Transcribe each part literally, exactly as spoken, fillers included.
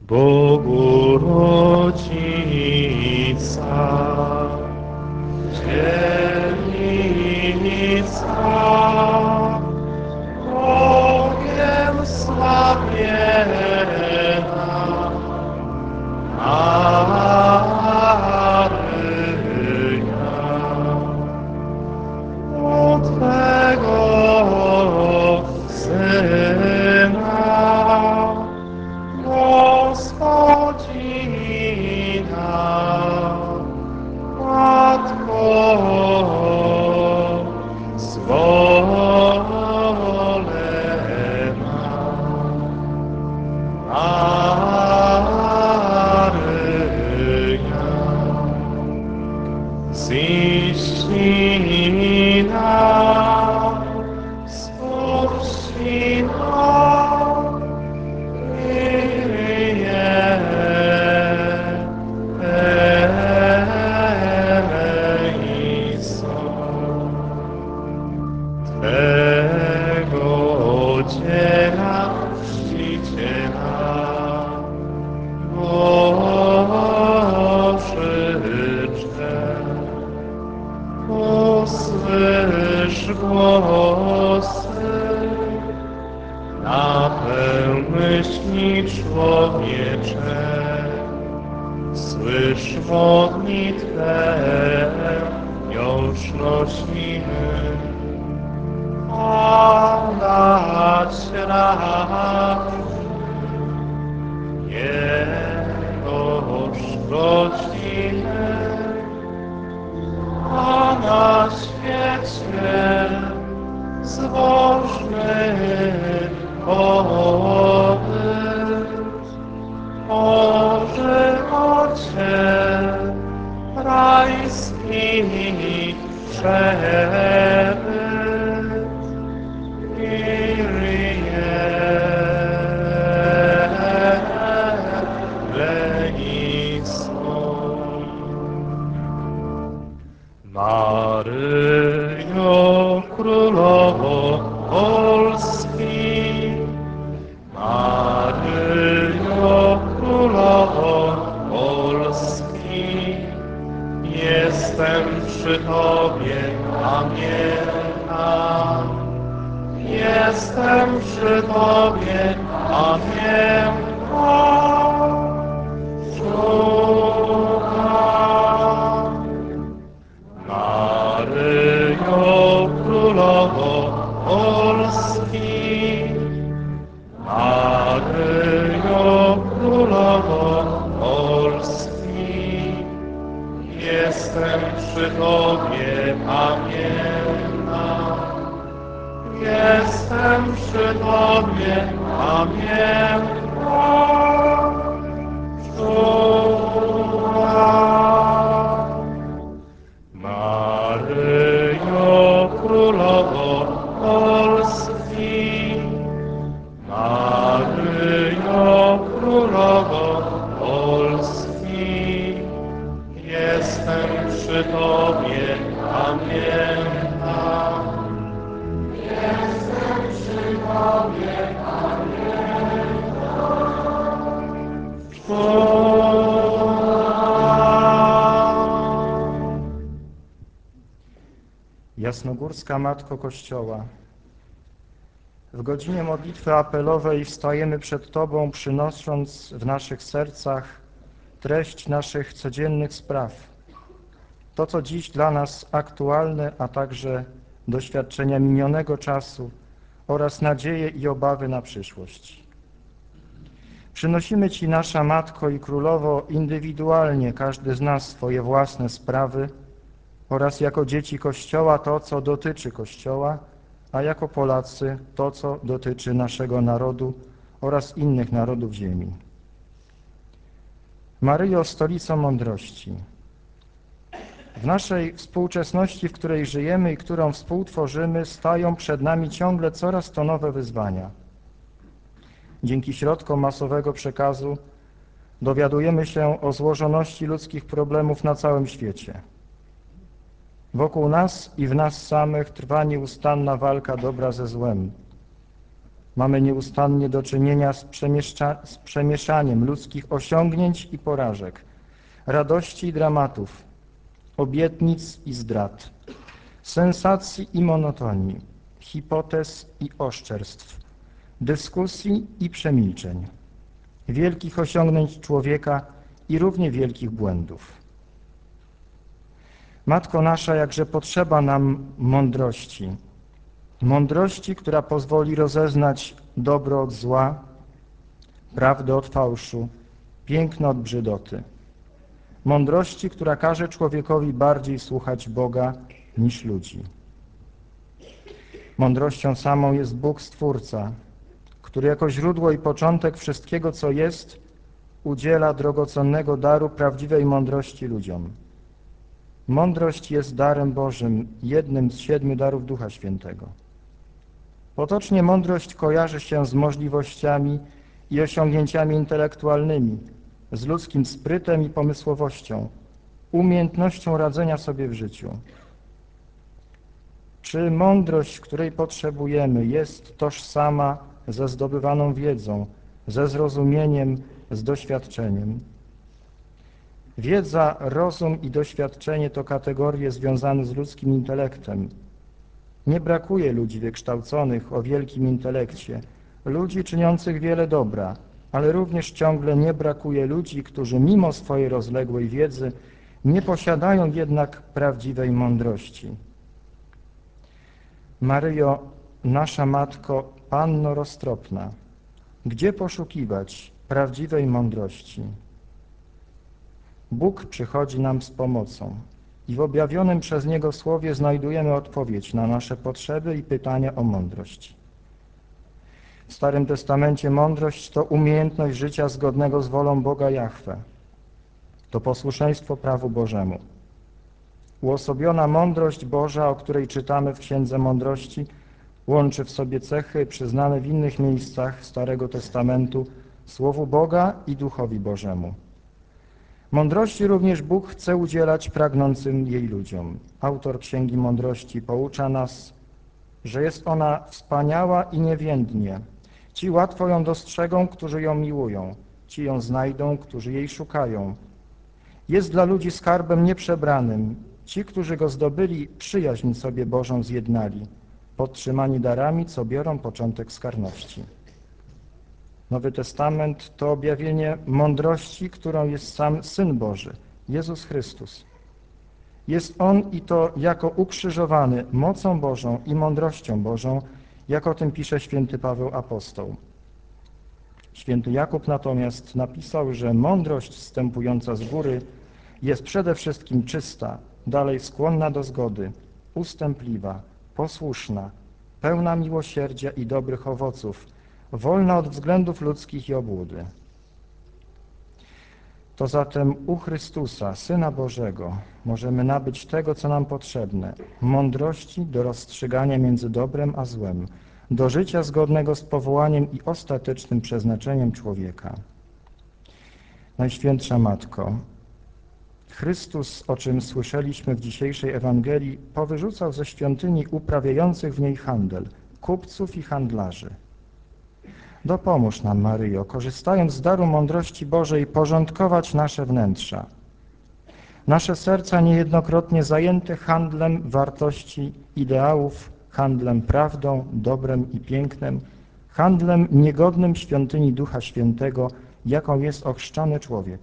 Bogu rodzica, dziewica, Bogiem sławiena, Maryja, o Twego Syna, Gospodzina, Matko zwolena, Maryja, ziścij nam spuścina, Twego dzieła czciciela, Bożyczkę, usłysz głosy, napeł myśli człowiecze, słysz modlitwę, już nosimy, a dać rad, Jegoż rodziny, a na świecie zbożny pobyt. Boży Ojcze, rajski przebyt, Kyrie eleison. Maryjo, Królowo Polski, Maryjo, Królowo Polski, jestem przy Tobie, pamiętam. Jestem przy Tobie, pamiętam. Szukam. Maryjo, Królowo Polski, Maryjo, Królowo Polski, jestem przy Tobie, pamiętam. Jestem przy Tobie, pamiętam. Szukam. Maryjo, Królowo Polski, Maryjo, Królowo Polski, jestem przy Tobie, pamiętam. Jestem przy Tobie, pamiętam. Jasnogórska Matko Kościoła, w godzinie modlitwy apelowej wstajemy przed Tobą, przynosząc w naszych sercach treść naszych codziennych spraw, to, co dziś dla nas aktualne, a także doświadczenia minionego czasu oraz nadzieje i obawy na przyszłość. Przynosimy Ci, nasza Matko i Królowo, indywidualnie każdy z nas swoje własne sprawy oraz jako dzieci Kościoła to, co dotyczy Kościoła, a jako Polacy to, co dotyczy naszego narodu oraz innych narodów ziemi. Maryjo, stolico mądrości, w naszej współczesności, w której żyjemy i którą współtworzymy, stają przed nami ciągle coraz to nowe wyzwania. Dzięki środkom masowego przekazu dowiadujemy się o złożoności ludzkich problemów na całym świecie. Wokół nas i w nas samych trwa nieustanna walka dobra ze złem. Mamy nieustannie do czynienia z, przemieszcza- z przemieszaniem ludzkich osiągnięć i porażek, radości i dramatów, obietnic i zdrad, sensacji i monotonii, hipotez i oszczerstw, dyskusji i przemilczeń, wielkich osiągnięć człowieka i równie wielkich błędów. Matko nasza, jakże potrzeba nam mądrości, mądrości, która pozwoli rozeznać dobro od zła, prawdę od fałszu, piękno od brzydoty. Mądrości, która każe człowiekowi bardziej słuchać Boga niż ludzi. Mądrością samą jest Bóg Stwórca, który jako źródło i początek wszystkiego, co jest, udziela drogocennego daru prawdziwej mądrości ludziom. Mądrość jest darem Bożym, jednym z siedmiu darów Ducha Świętego. Potocznie mądrość kojarzy się z możliwościami i osiągnięciami intelektualnymi, z ludzkim sprytem i pomysłowością, umiejętnością radzenia sobie w życiu. Czy mądrość, której potrzebujemy, jest tożsama ze zdobywaną wiedzą, ze zrozumieniem, z doświadczeniem? Wiedza, rozum i doświadczenie to kategorie związane z ludzkim intelektem. Nie brakuje ludzi wykształconych o wielkim intelekcie, ludzi czyniących wiele dobra, ale również ciągle nie brakuje ludzi, którzy mimo swojej rozległej wiedzy nie posiadają jednak prawdziwej mądrości. Maryjo, nasza Matko, Panno roztropna, gdzie poszukiwać prawdziwej mądrości? Bóg przychodzi nam z pomocą i w objawionym przez Niego słowie znajdujemy odpowiedź na nasze potrzeby i pytania o mądrość. W Starym Testamencie mądrość to umiejętność życia zgodnego z wolą Boga Jahwe. To posłuszeństwo prawu Bożemu. Uosobiona mądrość Boża, o której czytamy w Księdze Mądrości, łączy w sobie cechy przyznane w innych miejscach Starego Testamentu Słowu Boga i Duchowi Bożemu. Mądrości również Bóg chce udzielać pragnącym jej ludziom. Autor Księgi Mądrości poucza nas, że jest ona wspaniała i niewiędnie. Ci łatwo ją dostrzegą, którzy ją miłują. Ci ją znajdą, którzy jej szukają. Jest dla ludzi skarbem nieprzebranym. Ci, którzy go zdobyli, przyjaźń sobie Bożą zjednali, podtrzymani darami, co biorą początek z karności. Nowy Testament to objawienie mądrości, którą jest sam Syn Boży, Jezus Chrystus. Jest On i to jako ukrzyżowany mocą Bożą i mądrością Bożą, jak o tym pisze święty Paweł Apostoł. Święty Jakub natomiast napisał, że mądrość wstępująca z góry jest przede wszystkim czysta, dalej skłonna do zgody, ustępliwa, posłuszna, pełna miłosierdzia i dobrych owoców, wolna od względów ludzkich i obłudy. To zatem u Chrystusa, Syna Bożego, możemy nabyć tego, co nam potrzebne, mądrości do rozstrzygania między dobrem a złem, do życia zgodnego z powołaniem i ostatecznym przeznaczeniem człowieka. Najświętsza Matko, Chrystus, o czym słyszeliśmy w dzisiejszej Ewangelii, powyrzucał ze świątyni uprawiających w niej handel, kupców i handlarzy. Dopomóż nam, Maryjo, korzystając z daru mądrości Bożej, porządkować nasze wnętrza. Nasze serca niejednokrotnie zajęte handlem wartości, ideałów, handlem prawdą, dobrem i pięknem, handlem niegodnym świątyni Ducha Świętego, jaką jest ochrzczony człowiek.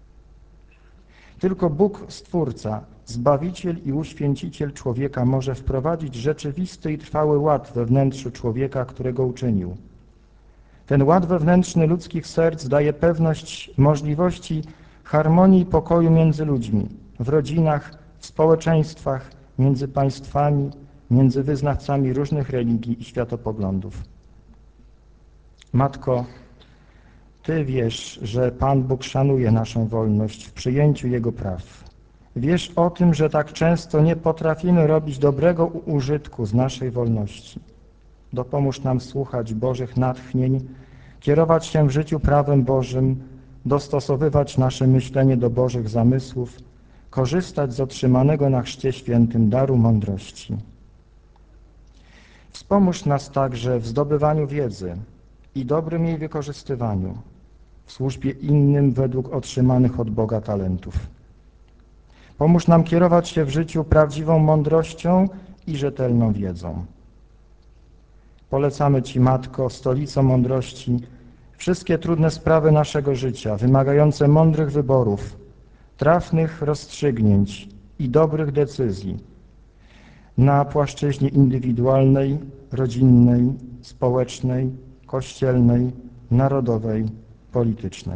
Tylko Bóg Stwórca, Zbawiciel i Uświęciciel człowieka może wprowadzić rzeczywisty i trwały ład we wnętrzu człowieka, którego uczynił. Ten ład wewnętrzny ludzkich serc daje pewność możliwości harmonii i pokoju między ludźmi, w rodzinach, w społeczeństwach, między państwami, między wyznawcami różnych religii i światopoglądów. Matko, Ty wiesz, że Pan Bóg szanuje naszą wolność w przyjęciu Jego praw. Wiesz o tym, że tak często nie potrafimy robić dobrego użytku z naszej wolności. Dopomóż nam słuchać Bożych natchnień, kierować się w życiu prawem Bożym, dostosowywać nasze myślenie do Bożych zamysłów, korzystać z otrzymanego na Chrzcie Świętym daru mądrości. Wspomóż nas także w zdobywaniu wiedzy i dobrym jej wykorzystywaniu w służbie innym według otrzymanych od Boga talentów. Pomóż nam kierować się w życiu prawdziwą mądrością i rzetelną wiedzą. Polecamy Ci, Matko, stolico mądrości, wszystkie trudne sprawy naszego życia, wymagające mądrych wyborów, trafnych rozstrzygnięć i dobrych decyzji na płaszczyźnie indywidualnej, rodzinnej, społecznej, kościelnej, narodowej, politycznej.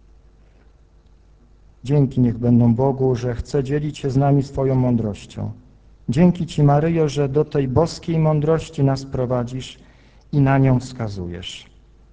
Dzięki niech będą Bogu, że chce dzielić się z nami swoją mądrością. Dzięki Ci, Maryjo, że do tej boskiej mądrości nas prowadzisz i na nią wskazujesz.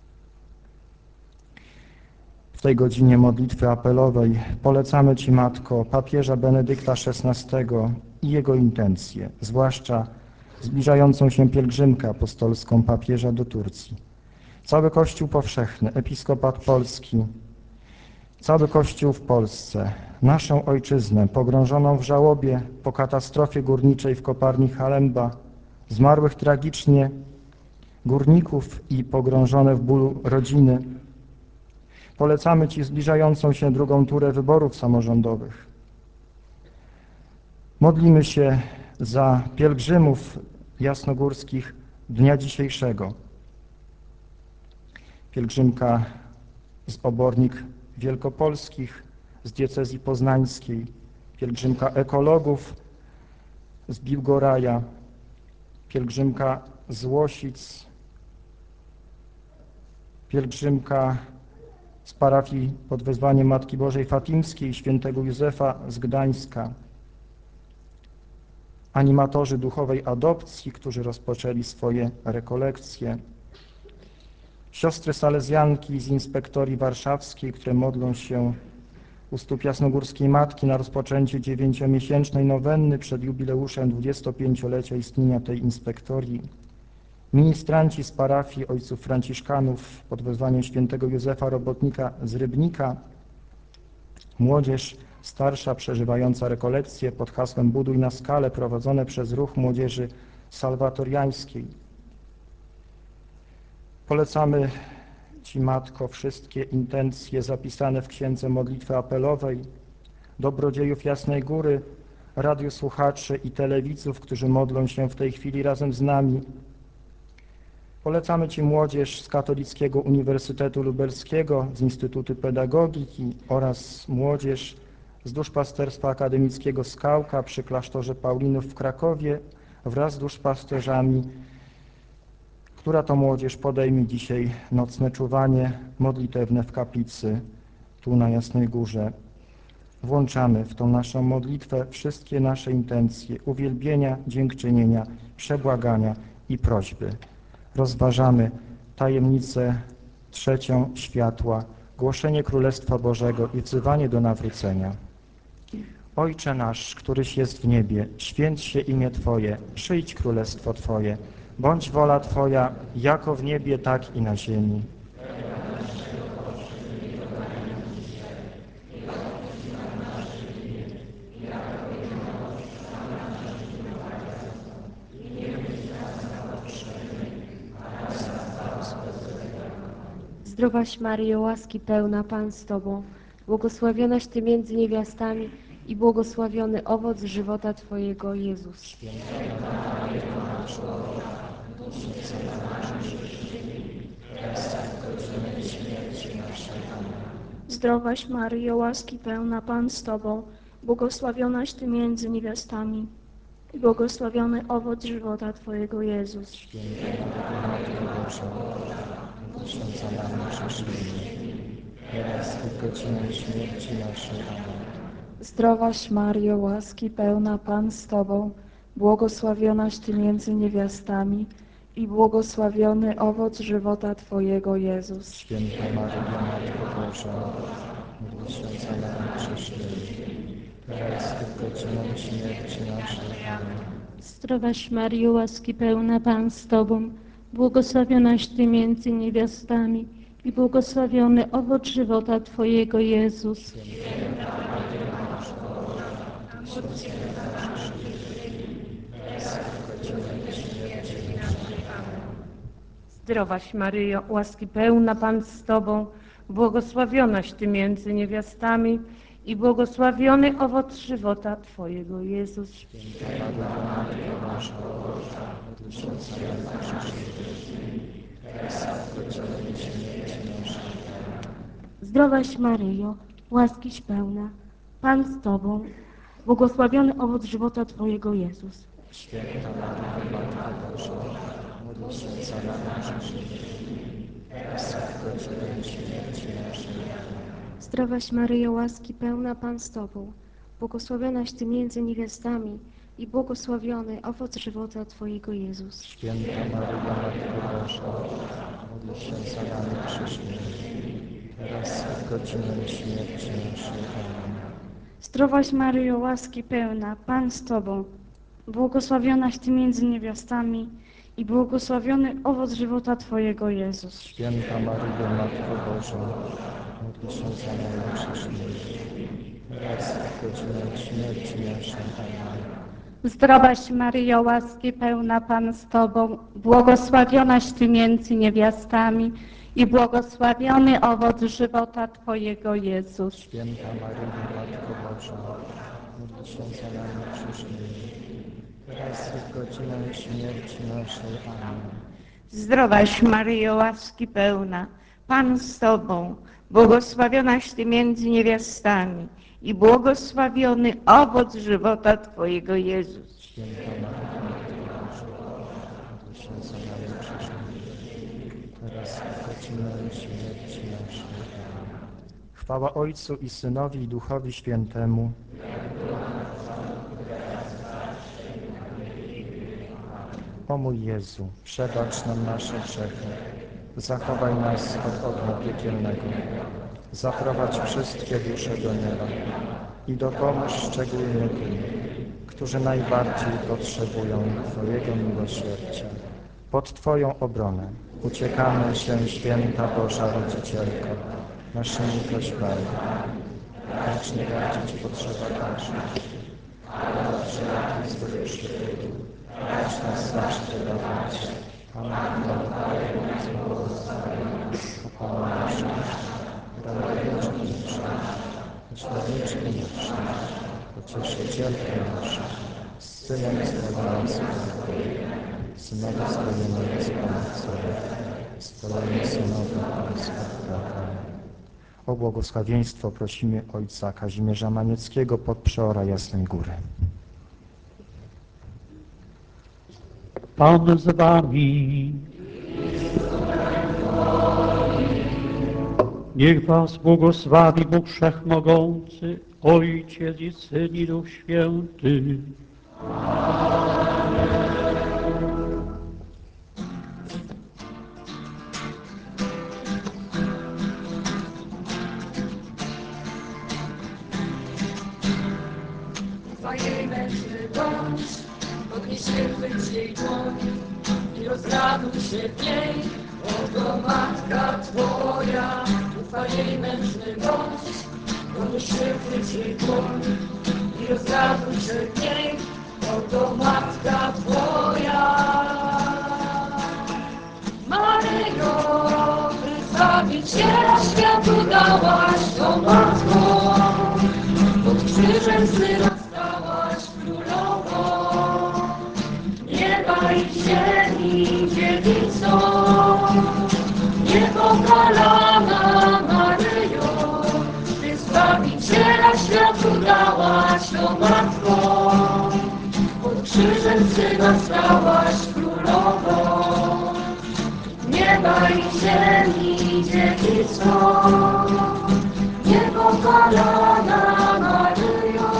W tej godzinie modlitwy apelowej polecamy Ci, Matko, papieża Benedykta szesnastego i jego intencje, zwłaszcza zbliżającą się pielgrzymkę apostolską papieża do Turcji. Cały Kościół powszechny, episkopat polski, cały Kościół w Polsce, naszą ojczyznę pogrążoną w żałobie po katastrofie górniczej w kopalni Halemba, zmarłych tragicznie górników i pogrążone w bólu rodziny. Polecamy Ci zbliżającą się drugą turę wyborów samorządowych. Modlimy się za pielgrzymów jasnogórskich dnia dzisiejszego. Pielgrzymka z Obornik Wielkopolskich, z diecezji poznańskiej, pielgrzymka ekologów z Biłgoraja, pielgrzymka z Łosic, pielgrzymka z parafii pod wezwaniem Matki Bożej Fatimskiej świętego Józefa z Gdańska, animatorzy duchowej adopcji, którzy rozpoczęli swoje rekolekcje, siostry salezjanki z inspektorii warszawskiej, które modlą się u stóp Jasnogórskiej Matki na rozpoczęcie dziewięciomiesięcznej nowenny przed jubileuszem dwudziestopięciolecia istnienia tej inspektorii, ministranci z parafii ojców franciszkanów pod wezwaniem świętego Józefa Robotnika z Rybnika, młodzież starsza przeżywająca rekolekcje pod hasłem Buduj na skale prowadzone przez ruch młodzieży salwatoriańskiej. Polecamy Ci, Matko, wszystkie intencje zapisane w Księdze Modlitwy Apelowej, dobrodziejów Jasnej Góry, radiosłuchaczy i telewidzów, którzy modlą się w tej chwili razem z nami. Polecamy Ci młodzież z Katolickiego Uniwersytetu Lubelskiego, z Instytutu Pedagogiki oraz młodzież z Duszpasterstwa Akademickiego Skałka przy klasztorze Paulinów w Krakowie wraz z duszpasterzami, która to młodzież podejmie dzisiaj nocne czuwanie modlitewne w kaplicy tu na Jasnej Górze. Włączamy w tą naszą modlitwę wszystkie nasze intencje uwielbienia, dziękczynienia, przebłagania i prośby. Rozważamy tajemnicę trzecią światła, głoszenie Królestwa Bożego i wzywanie do nawrócenia. Ojcze nasz, któryś jest w niebie, święć się imię Twoje, przyjdź królestwo Twoje, bądź wola Twoja, jako w niebie, tak i na ziemi. Zdrowaś Maryjo, łaski pełna, Pan z Tobą, błogosławionaś Ty między niewiastami i błogosławiony owoc żywota Twojego, Jezus. Zdrowaś Maryjo, łaski pełna, Pan z Tobą, błogosławionaś Ty między niewiastami i błogosławiony owoc żywota Twojego, Jezus. Za nami grzesznymi, teraz i w godzinę śmierci naszej. Amen. Zdrowaś Maryjo, łaski pełna, Pan z Tobą, błogosławionaś Ty między niewiastami i błogosławiony owoc żywota Twojego, Jezus. Święta Maryjo, Matko Boża, módl się za nami grzesznymi, teraz i w godzinę śmierci naszej. Amen. Zdrowaś Maryjo, łaski pełna, Pan z Tobą, błogosławionaś Ty między niewiastami i błogosławiony owoc żywota Twojego, Jezus. Zdrowaś Maryjo, łaski pełna Pan z Tobą, błogosławionaś Ty między niewiastami i błogosławiony owoc żywota Twojego, Jezus. Zdrowaś Maryjo, łaskiś pełna, Pan z Tobą, błogosławiony owoc żywota Twojego, Jezus. Święta Maryjo, Matko Boża, módl się za nami grzesznymi, teraz w godzinę śmierci naszej. Zdrowaś Maryjo, łaski pełna, Pan z Tobą, błogosławionaś Ty między niewiastami i błogosławiony owoc żywota Twojego, Jezus. Święta Maryjo, Matko Boża, módl się za nami grzesznymi, teraz w godzinę śmierci naszej. Amen. Zdrowaś Maryjo, łaski pełna, Pan z Tobą, błogosławionaś Ty między niewiastami i błogosławiony owoc żywota Twojego, Jezus. Święta Maryjo, Matko Boża, módl się za nami grzesznymi, teraz w godzinę śmierci naszej. Amen. Zdrowaś Maryjo, łaski pełna, Pan z Tobą, błogosławionaś Ty między niewiastami i błogosławiony owoc żywota Twojego, Jezus. Święta Maryjo, Matko Boża, módl się za nami grzesznymi, teraz w godzinę śmierci naszej. Amen. Zdrowaś Maryjo, łaski pełna, Pan z Tobą, błogosławionaś Ty między niewiastami i błogosławiony owoc żywota Twojego, Jezus. Święta Maryjo, Matko Boża, módl się za nami grzesznymi, teraz w godzinę śmierci naszej. Amen. Chwała Ojcu i Synowi i Duchowi Świętemu. O mój Jezu, przebacz nam nasze grzechy, zachowaj nas od ognia piekielnego, zaprowadź wszystkie dusze do nieba i dopomóż szczególnie tym, którzy najbardziej potrzebują Twojego miłosierdzia. Pod Twoją obronę uciekamy się, Święta Boża Rodzicielko, naszymi prośbami. Lecz nie bardziej Ci potrzeba nasza, ale wszelaki zły przybył, lecz nas zawsze dawać. Amen. Kochana nasza, radowniczka nasza, myślowniczka nasza, pocieszycielka nasza, z Synem Twoim współpracuje, Synowi swojemu współpracuje, swojemu Synowi współpracuje. O błogosławieństwo prosimy ojca Kazimierza Manieckiego, podprzeora Jasnej Góry. Pan z wami. Niech was błogosławi Bóg Wszechmogący, Ojciec i Syn i Duch Święty. Ufaj mężny bądź, podnieś się jej dłoń i rozraduj się w niej, oto matka Twoja. Ufaj jej mężny bądź, podnieś się jej dłoń i rozraduj się w niej, oto matka Twoja. Maryjo, Ty Zbawiciela światu dałaś tą matką, pod krzyżem Syna stałaś królową, nieba i ziemi dziewicą, niepokalana Maryjo, Ty Zbawiciela światu dałaś tą matką, pod krzyżem Syna stałaś królową, nieba i ziemi dziewicą, niepokalana Maryjo.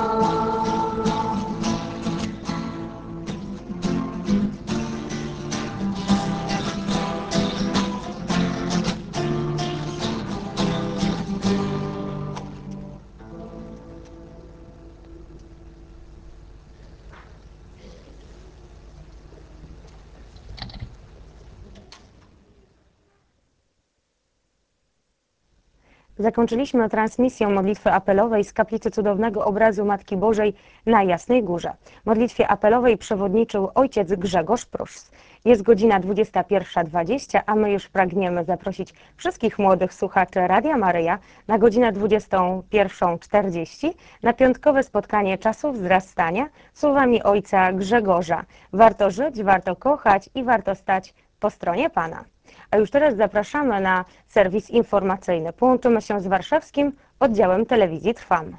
Zakończyliśmy transmisję modlitwy apelowej z kaplicy Cudownego Obrazu Matki Bożej na Jasnej Górze. Modlitwie apelowej przewodniczył ojciec Grzegorz Prus. Jest godzina dwudziesta pierwsza dwadzieścia, a my już pragniemy zaprosić wszystkich młodych słuchaczy Radia Maryja na godzinę dwudziestą pierwszą czterdzieści na piątkowe spotkanie Czasów Wzrastania słowami ojca Grzegorza. Warto żyć, warto kochać i warto stać po stronie Pana. A już teraz zapraszamy na serwis informacyjny. Połączymy się z warszawskim oddziałem telewizji Trwam.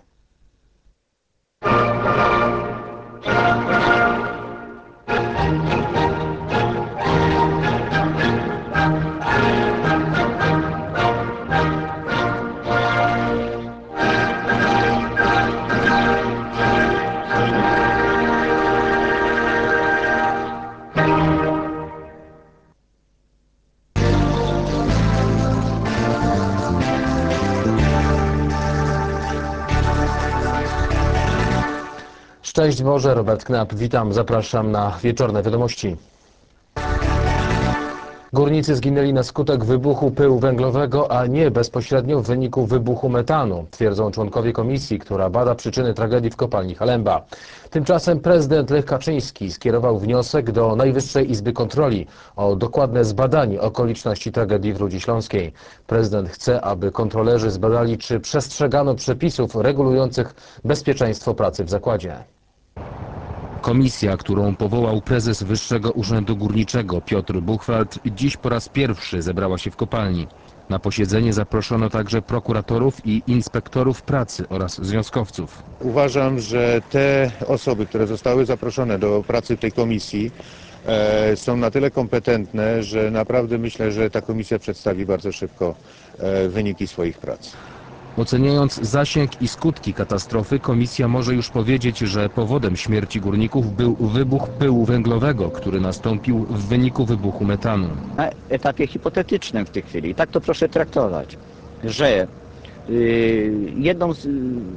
Szczęść Boże, Robert Knap, witam, zapraszam na wieczorne wiadomości. Górnicy zginęli na skutek wybuchu pyłu węglowego, a nie bezpośrednio w wyniku wybuchu metanu, twierdzą członkowie komisji, która bada przyczyny tragedii w kopalni Halemba. Tymczasem prezydent Lech Kaczyński skierował wniosek do Najwyższej Izby Kontroli o dokładne zbadanie okoliczności tragedii w Rudzi Śląskiej. Prezydent chce, aby kontrolerzy zbadali, czy przestrzegano przepisów regulujących bezpieczeństwo pracy w zakładzie. Komisja, którą powołał prezes Wyższego Urzędu Górniczego Piotr Buchwald, dziś po raz pierwszy zebrała się w kopalni. Na posiedzenie zaproszono także prokuratorów i inspektorów pracy oraz związkowców. Uważam, że te osoby, które zostały zaproszone do pracy w tej komisji, e, są na tyle kompetentne, że naprawdę myślę, że ta komisja przedstawi bardzo szybko e, wyniki swoich prac. Oceniając zasięg i skutki katastrofy, komisja może już powiedzieć, że powodem śmierci górników był wybuch pyłu węglowego, który nastąpił w wyniku wybuchu metanu. Na etapie hipotetycznym w tej chwili, tak to proszę traktować, że yy, jedną z, yy,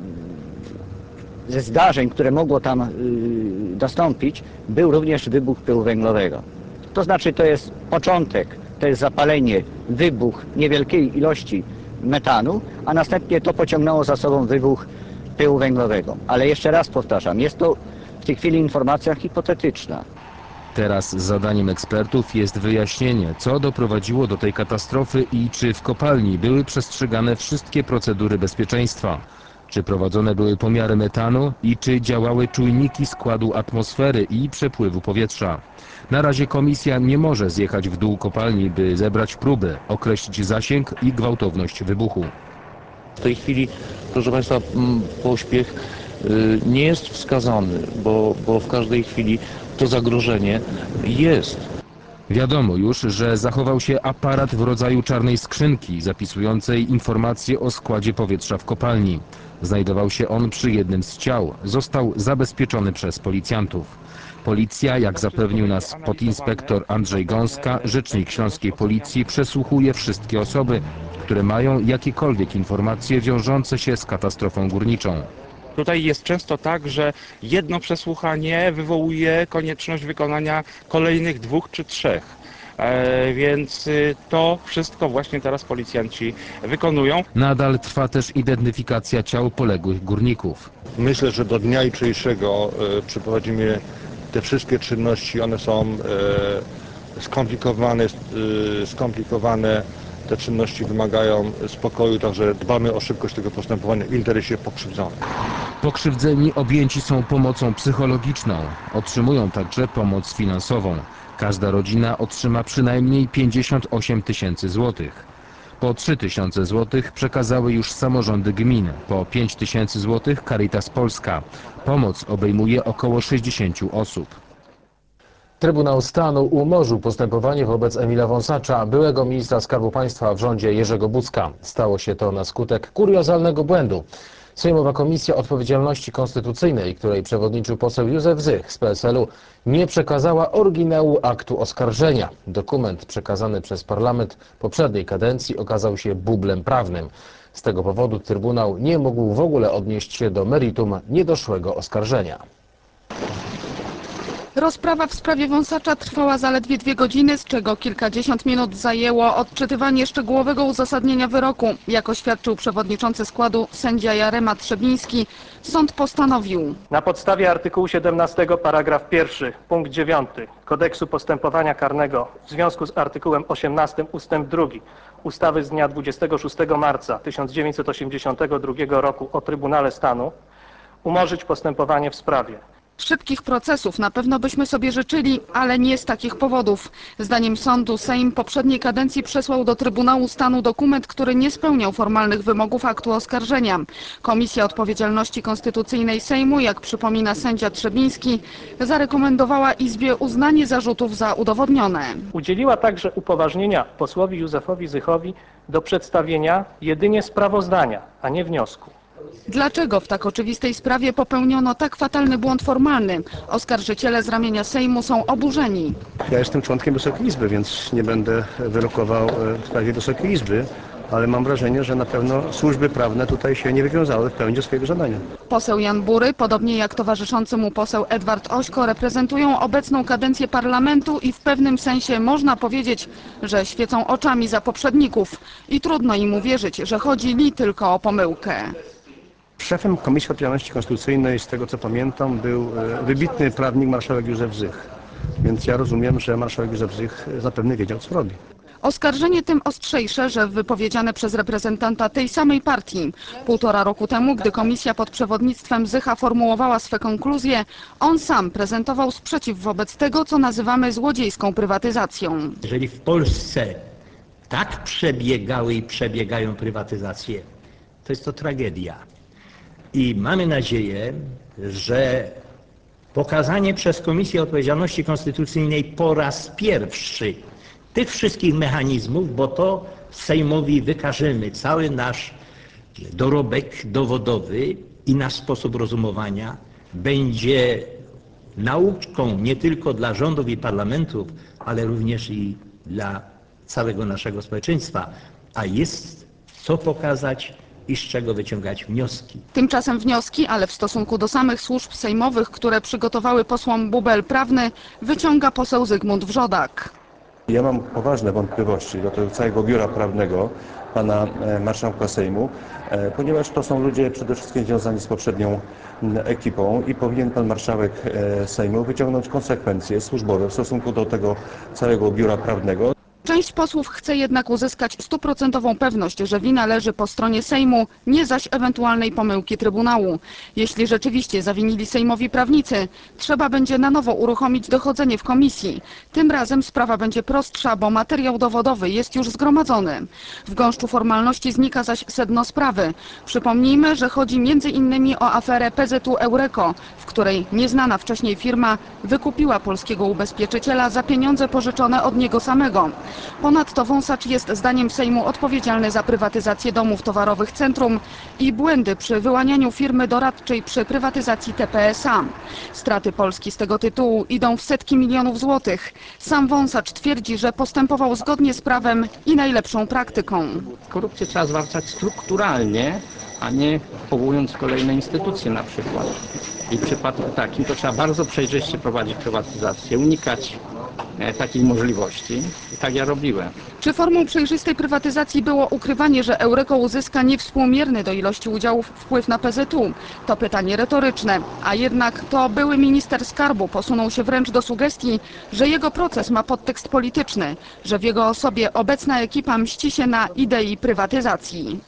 ze zdarzeń, które mogło tam yy, nastąpić, był również wybuch pyłu węglowego. To znaczy to jest początek, to jest zapalenie, wybuch niewielkiej ilości metanu, a następnie to pociągnęło za sobą wybuch pyłu węglowego. Ale jeszcze raz powtarzam, jest to w tej chwili informacja hipotetyczna. Teraz zadaniem ekspertów jest wyjaśnienie, co doprowadziło do tej katastrofy i czy w kopalni były przestrzegane wszystkie procedury bezpieczeństwa. Czy prowadzone były pomiary metanu i czy działały czujniki składu atmosfery i przepływu powietrza. Na razie komisja nie może zjechać w dół kopalni, by zebrać próby, określić zasięg i gwałtowność wybuchu. W tej chwili, proszę Państwa, pośpiech nie jest wskazany, bo, bo w każdej chwili to zagrożenie jest. Wiadomo już, że zachował się aparat w rodzaju czarnej skrzynki zapisującej informacje o składzie powietrza w kopalni. Znajdował się on przy jednym z ciał. Został zabezpieczony przez policjantów. Policja, jak zapewnił nas podinspektor Andrzej Gąska, rzecznik Śląskiej Policji, przesłuchuje wszystkie osoby, które mają jakiekolwiek informacje wiążące się z katastrofą górniczą. Tutaj jest często tak, że jedno przesłuchanie wywołuje konieczność wykonania kolejnych dwóch czy trzech. E, więc to wszystko właśnie teraz policjanci wykonują. Nadal trwa też identyfikacja ciał poległych górników. Myślę, że do dnia jutrzejszego e, przeprowadzimy te wszystkie czynności. One są e, skomplikowane, e, skomplikowane. Te czynności wymagają spokoju, także dbamy o szybkość tego postępowania w interesie pokrzywdzonych. Pokrzywdzeni objęci są pomocą psychologiczną. Otrzymują także pomoc finansową. Każda rodzina otrzyma przynajmniej pięćdziesiąt osiem tysięcy złotych. Po trzy tysiące złotych przekazały już samorządy gmin, po pięć tysięcy złotych Caritas Polska. Pomoc obejmuje około sześćdziesięciu osób. Trybunał Stanu umorzył postępowanie wobec Emila Wąsacza, byłego ministra Skarbu Państwa w rządzie Jerzego Buzka. Stało się to na skutek kuriozalnego błędu. Sejmowa Komisja Odpowiedzialności Konstytucyjnej, której przewodniczył poseł Józef Zych z P S L u, nie przekazała oryginału aktu oskarżenia. Dokument przekazany przez parlament poprzedniej kadencji okazał się bublem prawnym. Z tego powodu Trybunał nie mógł w ogóle odnieść się do meritum niedoszłego oskarżenia. Rozprawa w sprawie wąsacza trwała zaledwie dwie godziny, z czego kilkadziesiąt minut zajęło odczytywanie szczegółowego uzasadnienia wyroku. Jak oświadczył przewodniczący składu sędzia Jarema Trzebiński, sąd postanowił: na podstawie artykułu siedemnastego paragraf pierwszy punkt dziewiąty Kodeksu Postępowania Karnego w związku z artykułem osiemnastym ustęp drugi ustawy z dnia dwudziestego szóstego marca tysiąc dziewięćset osiemdziesiątego drugiego roku o Trybunale Stanu umorzyć postępowanie w sprawie. Szybkich procesów na pewno byśmy sobie życzyli, ale nie z takich powodów. Zdaniem sądu Sejm poprzedniej kadencji przesłał do Trybunału Stanu dokument, który nie spełniał formalnych wymogów aktu oskarżenia. Komisja Odpowiedzialności Konstytucyjnej Sejmu, jak przypomina sędzia Trzebiński, zarekomendowała Izbie uznanie zarzutów za udowodnione. Udzieliła także upoważnienia posłowi Józefowi Zychowi do przedstawienia jedynie sprawozdania, a nie wniosku. Dlaczego w tak oczywistej sprawie popełniono tak fatalny błąd formalny? Oskarżyciele z ramienia Sejmu są oburzeni. Ja jestem członkiem Wysokiej Izby, więc nie będę wyrokował w sprawie Wysokiej Izby, ale mam wrażenie, że na pewno służby prawne tutaj się nie wywiązały w pełni ze swojego zadania. Poseł Jan Bury, podobnie jak towarzyszący mu poseł Edward Ośko, reprezentują obecną kadencję parlamentu i w pewnym sensie można powiedzieć, że świecą oczami za poprzedników. I trudno im uwierzyć, że chodzi li tylko o pomyłkę. Szefem Komisji Odpowiedzialności Konstytucyjnej, z tego co pamiętam, był wybitny prawnik marszałek Józef Zych. Więc ja rozumiem, że marszałek Józef Zych zapewne wiedział, co robi. Oskarżenie tym ostrzejsze, że wypowiedziane przez reprezentanta tej samej partii. Półtora roku temu, gdy komisja pod przewodnictwem Zycha formułowała swe konkluzje, on sam prezentował sprzeciw wobec tego, co nazywamy złodziejską prywatyzacją. Jeżeli w Polsce tak przebiegały i przebiegają prywatyzacje, to jest to tragedia. I mamy nadzieję, że pokazanie przez Komisję Odpowiedzialności Konstytucyjnej po raz pierwszy tych wszystkich mechanizmów, bo to Sejmowi wykażemy cały nasz dorobek dowodowy i nasz sposób rozumowania, będzie nauczką nie tylko dla rządów i parlamentów, ale również i dla całego naszego społeczeństwa, a jest co pokazać i z czego wyciągać wnioski. Tymczasem wnioski, ale w stosunku do samych służb sejmowych, które przygotowały posłom bubel prawny, wyciąga poseł Zygmunt Wrzodak. Ja mam poważne wątpliwości do tego całego biura prawnego pana marszałka Sejmu, ponieważ to są ludzie przede wszystkim związani z poprzednią ekipą i powinien pan marszałek Sejmu wyciągnąć konsekwencje służbowe w stosunku do tego całego biura prawnego. Część posłów chce jednak uzyskać stuprocentową pewność, że wina leży po stronie Sejmu, nie zaś ewentualnej pomyłki Trybunału. Jeśli rzeczywiście zawinili Sejmowi prawnicy, trzeba będzie na nowo uruchomić dochodzenie w komisji. Tym razem sprawa będzie prostsza, bo materiał dowodowy jest już zgromadzony. W gąszczu formalności znika zaś sedno sprawy. Przypomnijmy, że chodzi między innymi o aferę P Z U Eureko, w której nieznana wcześniej firma wykupiła polskiego ubezpieczyciela za pieniądze pożyczone od niego samego. Ponadto wąsacz jest zdaniem Sejmu odpowiedzialny za prywatyzację domów towarowych Centrum i błędy przy wyłanianiu firmy doradczej przy prywatyzacji T P S A. Straty Polski z tego tytułu idą w setki milionów złotych. Sam wąsacz twierdzi, że postępował zgodnie z prawem i najlepszą praktyką. Korupcję trzeba zwalczać strukturalnie, a nie powołując kolejne instytucje na przykład. I w przypadku takim to trzeba bardzo przejrzyście prowadzić prywatyzację, unikać e, takich możliwości. I tak ja robiłem. Czy formą przejrzystej prywatyzacji było ukrywanie, że Eureko uzyska niewspółmierny do ilości udziałów wpływ na P Z U? To pytanie retoryczne. A jednak to były minister skarbu posunął się wręcz do sugestii, że jego proces ma podtekst polityczny, że w jego osobie obecna ekipa mści się na idei prywatyzacji.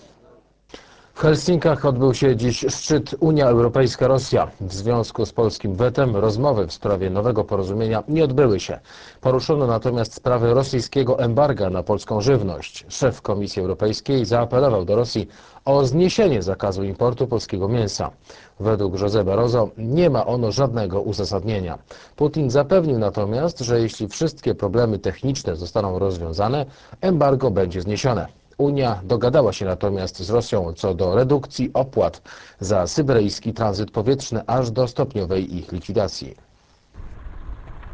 W Helsinkach odbył się dziś szczyt Unia Europejska-Rosja. W związku z polskim wetem rozmowy w sprawie nowego porozumienia nie odbyły się. Poruszono natomiast sprawę rosyjskiego embarga na polską żywność. Szef Komisji Europejskiej zaapelował do Rosji o zniesienie zakazu importu polskiego mięsa. Według José Barroso nie ma ono żadnego uzasadnienia. Putin zapewnił natomiast, że jeśli wszystkie problemy techniczne zostaną rozwiązane, embargo będzie zniesione. Unia dogadała się natomiast z Rosją co do redukcji opłat za syberyjski tranzyt powietrzny aż do stopniowej ich likwidacji.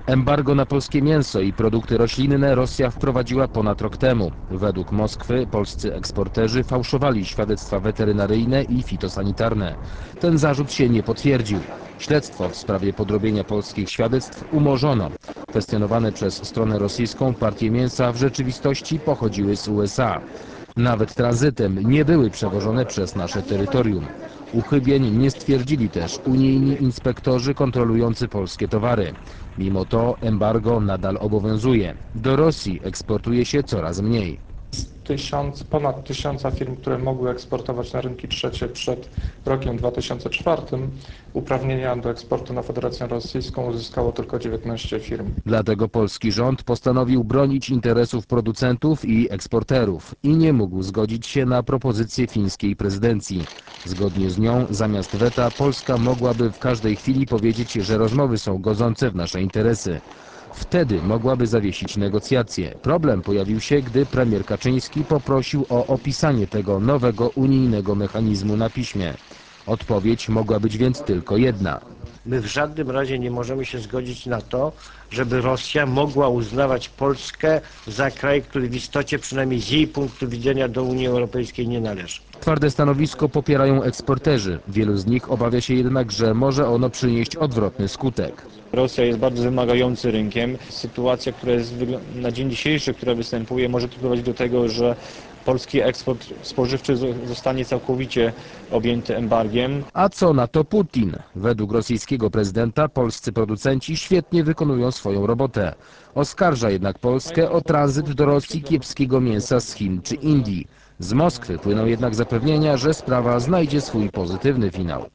Embargo na polskie mięso i produkty roślinne Rosja wprowadziła ponad rok temu. Według Moskwy polscy eksporterzy fałszowali świadectwa weterynaryjne i fitosanitarne. Ten zarzut się nie potwierdził. Śledztwo w sprawie podrobienia polskich świadectw umorzono. Kwestionowane przez stronę rosyjską partie mięsa w rzeczywistości pochodziły z U S A. Nawet tranzytem nie były przewożone przez nasze terytorium. Uchybień nie stwierdzili też unijni inspektorzy kontrolujący polskie towary. Mimo to embargo nadal obowiązuje. Do Rosji eksportuje się coraz mniej. Tysiąc, ponad tysiąca firm, które mogły eksportować na rynki trzecie przed rokiem dwa tysiące czwartym, uprawnienia do eksportu na Federację Rosyjską uzyskało tylko dziewiętnaście firm. Dlatego polski rząd postanowił bronić interesów producentów i eksporterów i nie mógł zgodzić się na propozycję fińskiej prezydencji. Zgodnie z nią, zamiast weta, Polska mogłaby w każdej chwili powiedzieć, że rozmowy są godzące w nasze interesy. Wtedy mogłaby zawiesić negocjacje. Problem pojawił się, gdy premier Kaczyński poprosił o opisanie tego nowego unijnego mechanizmu na piśmie. Odpowiedź mogła być więc tylko jedna. My w żadnym razie nie możemy się zgodzić na to, żeby Rosja mogła uznawać Polskę za kraj, który w istocie, przynajmniej z jej punktu widzenia, do Unii Europejskiej nie należy. Twarde stanowisko popierają eksporterzy. Wielu z nich obawia się jednak, że może ono przynieść odwrotny skutek. Rosja jest bardzo wymagającym rynkiem. Sytuacja, która jest na dzień dzisiejszy, która występuje, może doprowadzić do tego, że polski eksport spożywczy zostanie całkowicie objęty embargiem. A co na to Putin? Według rosyjskiego prezydenta polscy producenci świetnie wykonują swoją robotę. Oskarża jednak Polskę o tranzyt do Rosji kiepskiego mięsa z Chin czy Indii. Z Moskwy płyną jednak zapewnienia, że sprawa znajdzie swój pozytywny finał.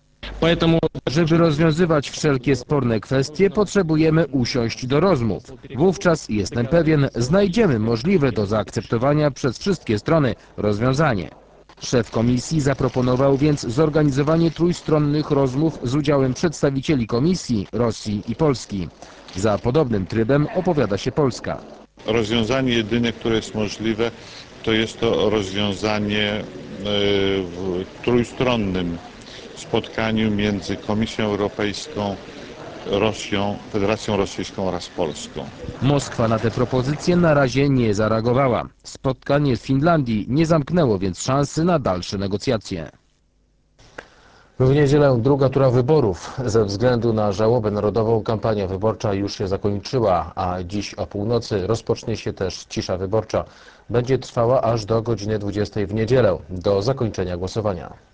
Żeby rozwiązywać wszelkie sporne kwestie, potrzebujemy usiąść do rozmów. Wówczas, jestem pewien, znajdziemy możliwe do zaakceptowania przez wszystkie strony rozwiązanie. Szef komisji zaproponował więc zorganizowanie trójstronnych rozmów z udziałem przedstawicieli Komisji, Rosji i Polski. Za podobnym trybem opowiada się Polska. Rozwiązanie jedyne, które jest możliwe, to jest to rozwiązanie w trójstronnym spotkaniu między Komisją Europejską, Rosją, Federacją Rosyjską oraz Polską. Moskwa na te propozycje na razie nie zareagowała. Spotkanie w Finlandii nie zamknęło więc szansy na dalsze negocjacje. W niedzielę druga tura wyborów. Ze względu na żałobę narodową kampania wyborcza już się zakończyła, a dziś o północy rozpocznie się też cisza wyborcza. Będzie trwała aż do godziny dwudziestej w niedzielę, do zakończenia głosowania.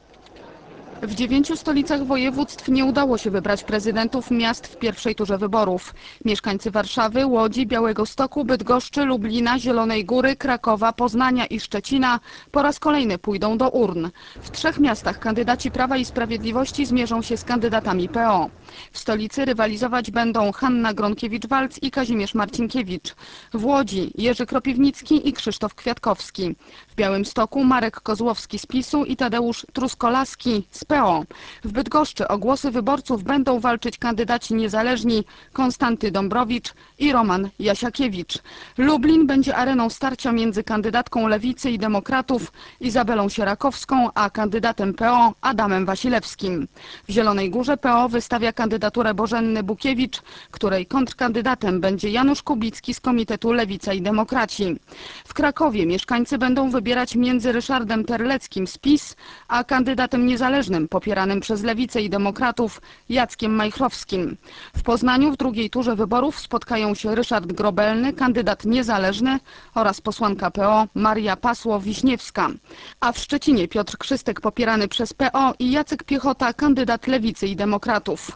W dziewięciu stolicach województw nie udało się wybrać prezydentów miast w pierwszej turze wyborów. Mieszkańcy Warszawy, Łodzi, Białegostoku, Bydgoszczy, Lublina, Zielonej Góry, Krakowa, Poznania i Szczecina po raz kolejny pójdą do urn. W trzech miastach kandydaci Prawa i Sprawiedliwości zmierzą się z kandydatami P O. W stolicy rywalizować będą Hanna Gronkiewicz-Waltz i Kazimierz Marcinkiewicz. W Łodzi Jerzy Kropiwnicki i Krzysztof Kwiatkowski. W Białymstoku Marek Kozłowski z PiSu i Tadeusz Truskolaski z P O. W Bydgoszczy o głosy wyborców będą walczyć kandydaci niezależni Konstanty Dąbrowicz i Roman Jasiakiewicz. Lublin będzie areną starcia między kandydatką Lewicy i Demokratów Izabelą Sierakowską, a kandydatem P O Adamem Wasilewskim. W Zielonej Górze P O wystawia kandydaturę Bożenny Bukiewicz, której kontrkandydatem będzie Janusz Kubicki z Komitetu Lewica i Demokraci. W Krakowie mieszkańcy będą wybierać między Ryszardem Terleckim z PiS, a kandydatem niezależnym popieranym przez Lewicę i Demokratów Jackiem Majchrowskim. W Poznaniu w drugiej turze wyborów spotkają się Ryszard Grobelny, kandydat niezależny, oraz posłanka P O Maria Pasło-Wiśniewska. A w Szczecinie Piotr Krzystek popierany przez P O i Jacek Piechota, kandydat Lewicy i Demokratów.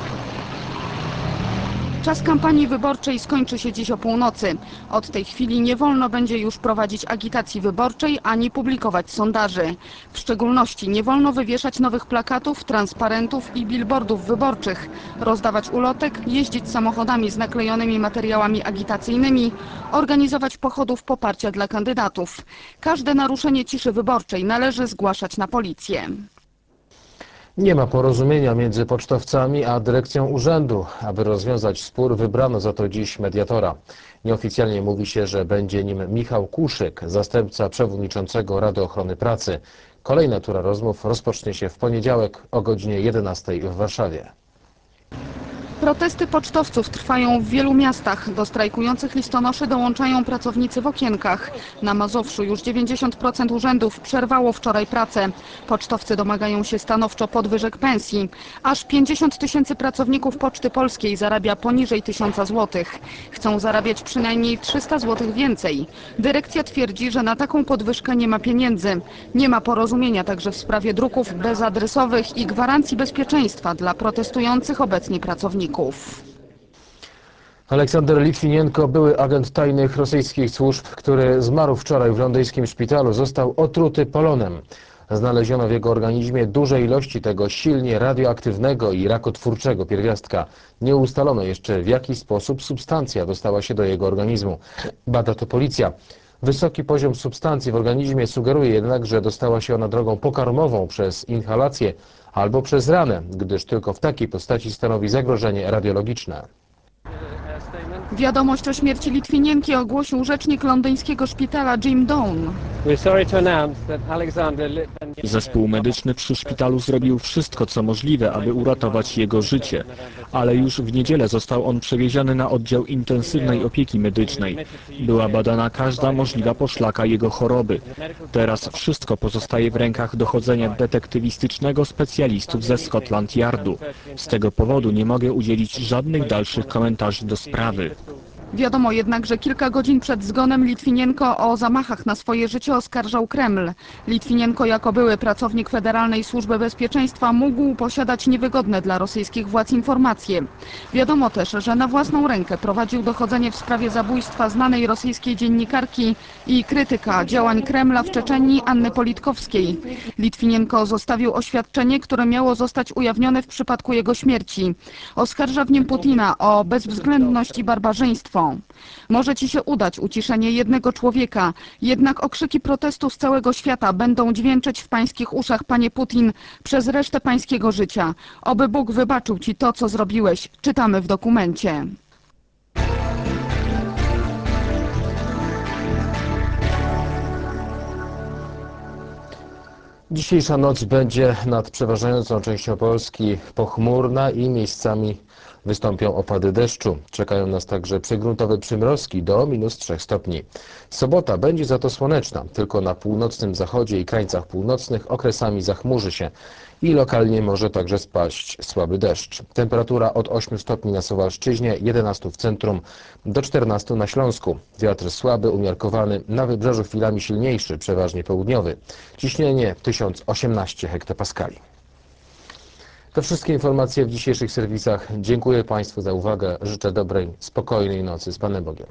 Czas kampanii wyborczej skończy się dziś o północy. Od tej chwili nie wolno będzie już prowadzić agitacji wyborczej ani publikować sondaży. W szczególności nie wolno wywieszać nowych plakatów, transparentów i billboardów wyborczych, rozdawać ulotek, jeździć samochodami z naklejonymi materiałami agitacyjnymi, organizować pochodów poparcia dla kandydatów. Każde naruszenie ciszy wyborczej należy zgłaszać na policję. Nie ma porozumienia między pocztowcami a dyrekcją urzędu. Aby rozwiązać spór, wybrano za to dziś mediatora. Nieoficjalnie mówi się, że będzie nim Michał Kuszyk, zastępca przewodniczącego Rady Ochrony Pracy. Kolejna tura rozmów rozpocznie się w poniedziałek o godzinie jedenastej w Warszawie. Protesty pocztowców trwają w wielu miastach. Do strajkujących listonoszy dołączają pracownicy w okienkach. Na Mazowszu już dziewięćdziesiąt procent urzędów przerwało wczoraj pracę. Pocztowcy domagają się stanowczo podwyżek pensji. Aż pięćdziesiąt tysięcy pracowników Poczty Polskiej zarabia poniżej tysiąca złotych. Chcą zarabiać przynajmniej trzysta złotych więcej. Dyrekcja twierdzi, że na taką podwyżkę nie ma pieniędzy. Nie ma porozumienia także w sprawie druków bezadresowych i gwarancji bezpieczeństwa dla protestujących obecnie pracowników. Aleksander Litwinienko, były agent tajnych rosyjskich służb, który zmarł wczoraj w londyńskim szpitalu, został otruty polonem. Znaleziono w jego organizmie duże ilości tego silnie radioaktywnego i rakotwórczego pierwiastka. Nie ustalono jeszcze, w jaki sposób substancja dostała się do jego organizmu. Bada to policja. Wysoki poziom substancji w organizmie sugeruje jednak, że dostała się ona drogą pokarmową przez inhalację albo przez ranę, gdyż tylko w takiej postaci stanowi zagrożenie radiologiczne. Wiadomość o śmierci Litwinienki ogłosił rzecznik londyńskiego szpitala Jim Down. Zespół medyczny przy szpitalu zrobił wszystko, co możliwe, aby uratować jego życie, ale już w niedzielę został on przewieziony na oddział intensywnej opieki medycznej. Była badana każda możliwa poszlaka jego choroby. Teraz wszystko pozostaje w rękach dochodzenia detektywistycznego specjalistów ze Scotland Yardu. Z tego powodu nie mogę udzielić żadnych dalszych komentarzy do sprawy. Wiadomo jednak, że kilka godzin przed zgonem Litwinienko o zamachach na swoje życie oskarżał Kreml. Litwinienko jako były pracownik Federalnej Służby Bezpieczeństwa mógł posiadać niewygodne dla rosyjskich władz informacje. Wiadomo też, że na własną rękę prowadził dochodzenie w sprawie zabójstwa znanej rosyjskiej dziennikarki i krytyka działań Kremla w Czeczenii Anny Politkowskiej. Litwinienko zostawił oświadczenie, które miało zostać ujawnione w przypadku jego śmierci. Oskarża w nim Putina o bezwzględność i barbarzyństwo. Może ci się udać uciszenie jednego człowieka, jednak okrzyki protestu z całego świata będą dźwięczeć w pańskich uszach, panie Putin, przez resztę pańskiego życia. Oby Bóg wybaczył ci to, co zrobiłeś. Czytamy w dokumencie. Dzisiejsza noc będzie nad przeważającą częścią Polski pochmurna i miejscami wystąpią opady deszczu. Czekają nas także przygruntowe przymrozki do minus trzech stopni. Sobota będzie za to słoneczna. Tylko na północnym zachodzie i krańcach północnych okresami zachmurzy się i lokalnie może także spaść słaby deszcz. Temperatura od ośmiu stopni na Suwalszczyźnie, jedenastu w centrum, do czternastu na Śląsku. Wiatr słaby, umiarkowany, na wybrzeżu chwilami silniejszy, przeważnie południowy. Ciśnienie tysiąc osiemnaście hektopaskali. To wszystkie informacje w dzisiejszych serwisach. Dziękuję Państwu za uwagę. Życzę dobrej, spokojnej nocy. Z Panem Bogiem.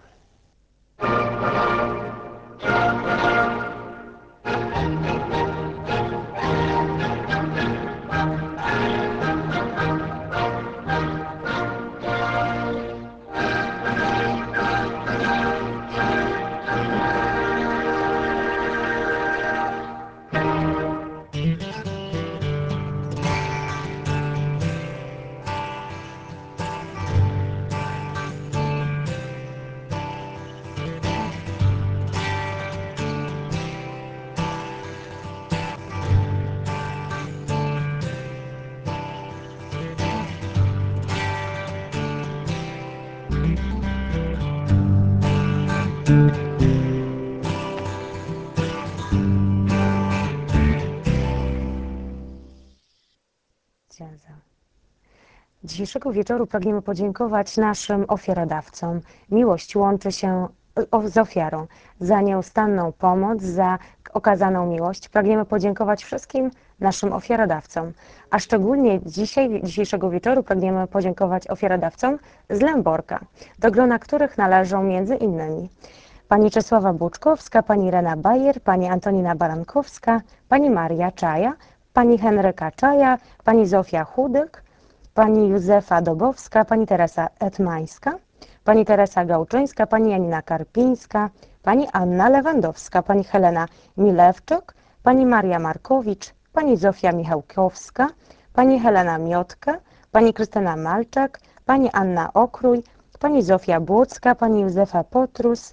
Dzisiejszego wieczoru pragniemy podziękować naszym ofiarodawcom. Miłość łączy się z ofiarą. Za nieustanną pomoc, za okazaną miłość pragniemy podziękować wszystkim naszym ofiarodawcom. A szczególnie dzisiaj, dzisiejszego wieczoru pragniemy podziękować ofiarodawcom z Lęborka, do grona których należą między innymi pani Czesława Buczkowska, pani Rena Bajer, pani Antonina Barankowska, pani Maria Czaja, pani Henryka Czaja, pani Zofia Chudyk, pani Józefa Dobowska, pani Teresa Etmańska, pani Teresa Gałczyńska, pani Janina Karpińska, pani Anna Lewandowska, pani Helena Milewczuk, pani Maria Markowicz, pani Zofia Michałkowska, pani Helena Miotka, pani Krystyna Malczak, pani Anna Okrój, pani Zofia Błocka, pani Józefa Potrus,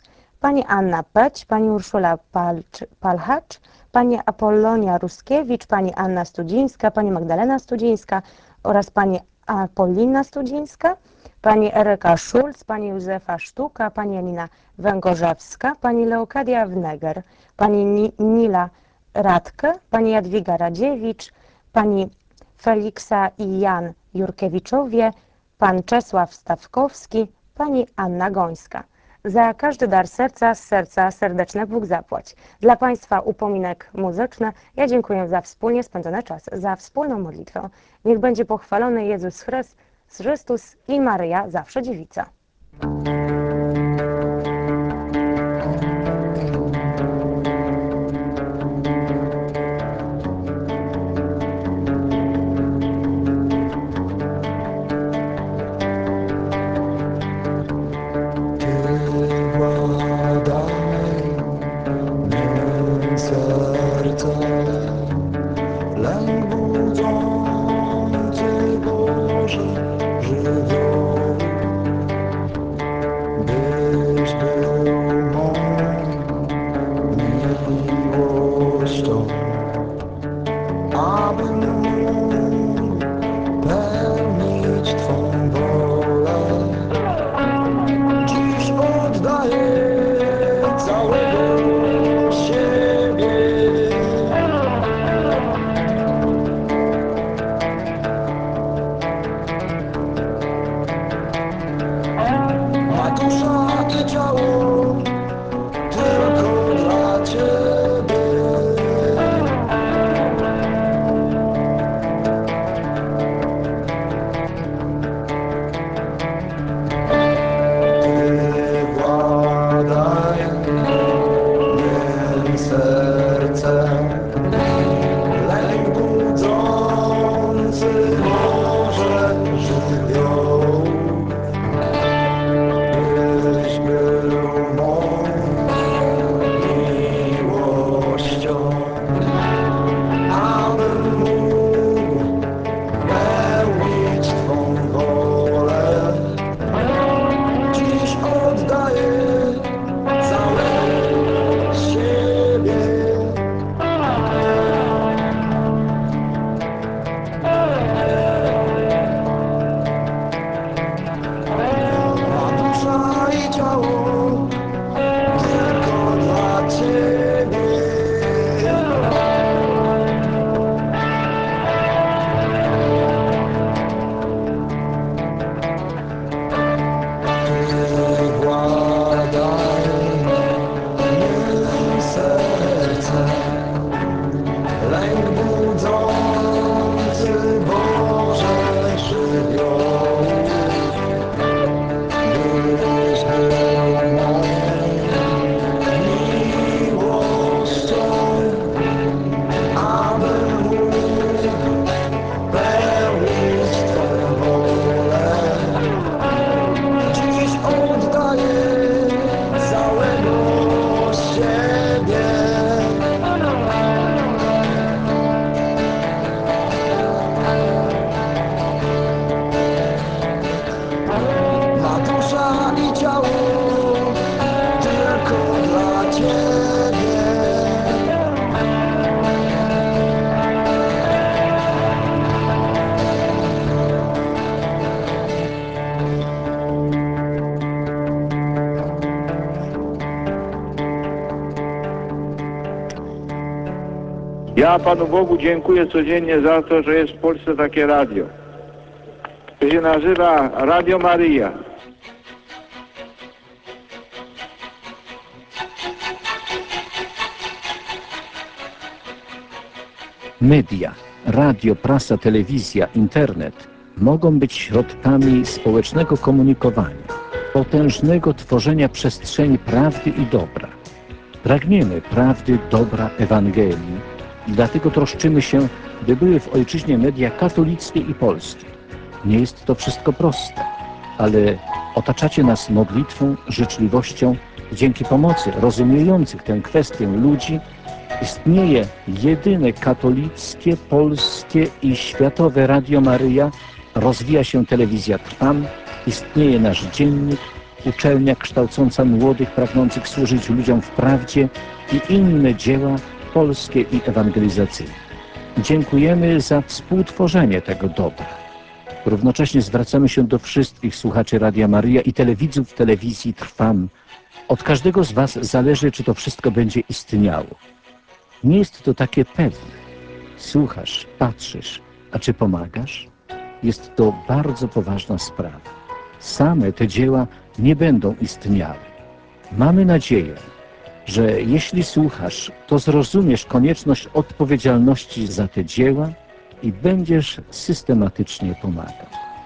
pani Anna Peć, pani Urszula Palcz, Palchacz, pani Apollonia Ruskiewicz, pani Anna Studzińska, pani Magdalena Studzińska oraz pani Apolina Studzińska, pani Eryka Szulc, pani Józefa Sztuka, pani Janina Węgorzewska, pani Leokadia Wneger, pani Ni Nila Radke, pani Jadwiga Radziewicz, pani Feliksa i Jan Jurkiewiczowie, pan Czesław Stawkowski, pani Anna Gońska. Za każdy dar serca, z serca serdeczne Bóg zapłać. Dla Państwa upominek muzyczny. Ja dziękuję za wspólnie spędzony czas, za wspólną modlitwę. Niech będzie pochwalony Jezus Chrystus i Maryja, zawsze dziewica. Lęk budzący Boże żywioł, byś był mą miłością, abym mógł pełnić Twą wolę. Dziś oddaję całego siebie. Ma dusza i ciało tylko dla Ciebie. Ty władaj mym sercem, lęk budzący Boże żywioł. Byś był mą miłością, abym mógł pełnić Twą wolę. Dziś oddaję całego siebie. Ma dusza i ciało tylko dla Ciebie. Ty władaj mym sercem, lęk budzący Boże żywioł. Byś był mą miłością, abym mógł pełnić Twą wolę. Dziś oddaję całego siebie. Ma dusza i ciało tylko dla Ciebie. Ja Panu Bogu dziękuję codziennie za to, że jest w Polsce takie radio. To się nazywa Radio Maryja. Media, radio, prasa, telewizja, internet mogą być środkami społecznego komunikowania, potężnego tworzenia przestrzeni prawdy i dobra. Pragniemy prawdy, dobra, Ewangelii i dlatego troszczymy się, by były w ojczyźnie media katolickie i polskie. Nie jest to wszystko proste, ale otaczacie nas modlitwą, życzliwością. Dzięki pomocy rozumiejących tę kwestię ludzi istnieje jedyne katolickie, polskie i światowe Radio Maryja, rozwija się telewizja Trwam, istnieje nasz dziennik, uczelnia kształcąca młodych pragnących służyć ludziom w prawdzie i inne dzieła polskie i ewangelizacyjne. Dziękujemy za współtworzenie tego dobra. Równocześnie zwracamy się do wszystkich słuchaczy Radia Maryja i telewidzów telewizji Trwam. Od każdego z Was zależy, czy to wszystko będzie istniało. Nie jest to takie pewne. Słuchasz, patrzysz, a czy pomagasz? Jest to bardzo poważna sprawa. Same te dzieła nie będą istniały. Mamy nadzieję, że jeśli słuchasz, to zrozumiesz konieczność odpowiedzialności za te dzieła i będziesz systematycznie pomagał.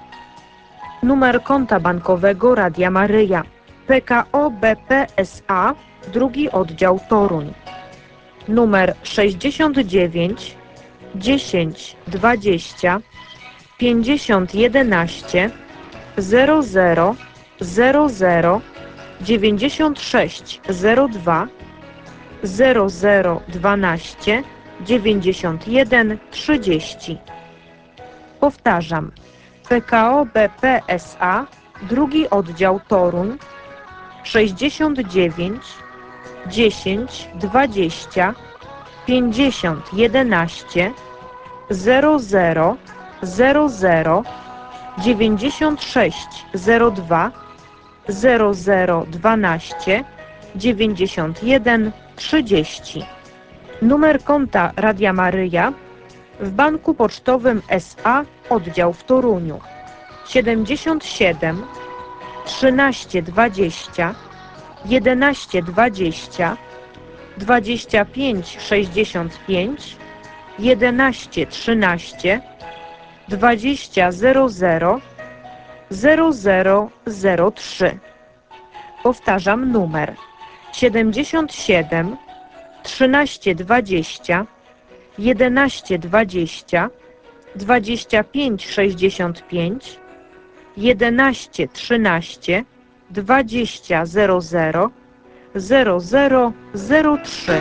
Numer konta bankowego Radia Maryja. P K O B P S A, drugi oddział Toruń. Numer sześćdziesiąt dziewięć dziesięć dwadzieścia pięćdziesiąt jedenaście zero zero zero zero dziewięćdziesiąt sześć zero dwa zero zero dwanaście dziewięćdziesiąt jeden trzydzieści. Powtarzam. P K O B P S A, drugi oddział Toruń, sześćdziesiąt dziewięć dziesięć dwadzieścia pięćdziesiąt jedenaście zero zero zero zero dziewięćdziesiąt sześć zero dwa zero zero dwanaście dziewięćdziesiąt jeden trzydzieści. Numer konta Radia Maryja w Banku Pocztowym S A, oddział w Toruniu siedemdziesiąt siedem trzynaście dwadzieścia jedenaście dwadzieścia dwadzieścia pięć sześćdziesiąt pięć jedenaście trzynaście dwadzieścia zero zero zero zero zero trzy. Powtarzam numer siedemdziesiąt siedem trzynaście dwadzieścia jedenaście dwadzieścia dwadzieścia pięć sześćdziesiąt pięć jedenaście trzynaście dwadzieścia zero zero zero zero zero trzy.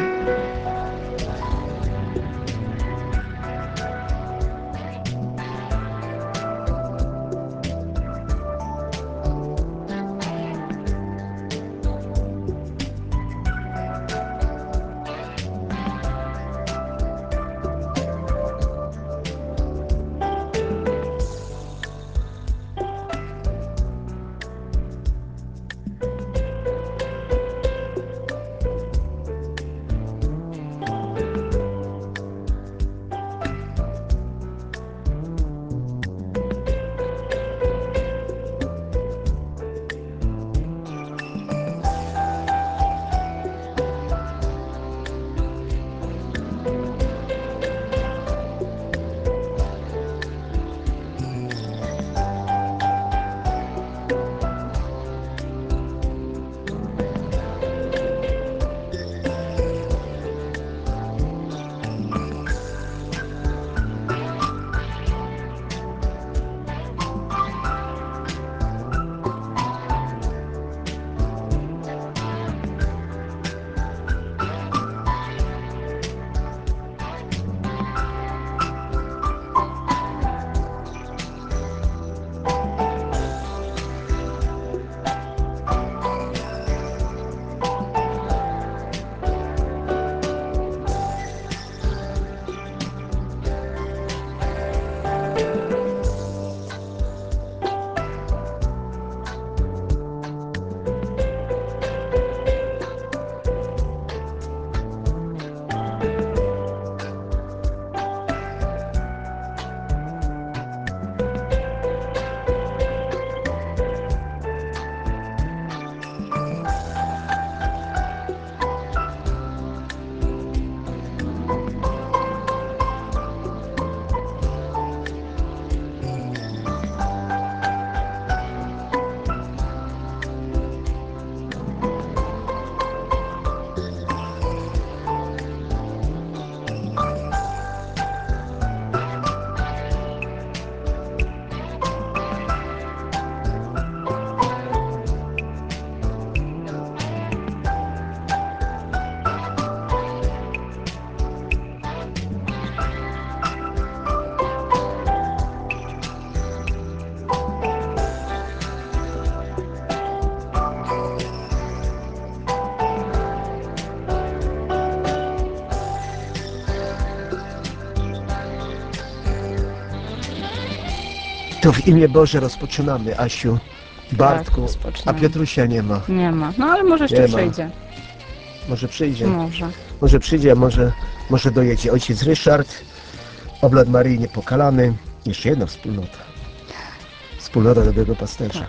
To w imię Boże rozpoczynamy, Asiu, Bartku, a rozpoczynamy. Piotrusia nie ma. Nie ma. No ale może jeszcze Nie ma. przyjdzie. Może przyjdzie. Może. Może przyjdzie, a może, może dojedzie. Ojciec Ryszard, oblad Maryi Niepokalany. Jeszcze jedna wspólnota. Wspólnota Dobrego Pasterza.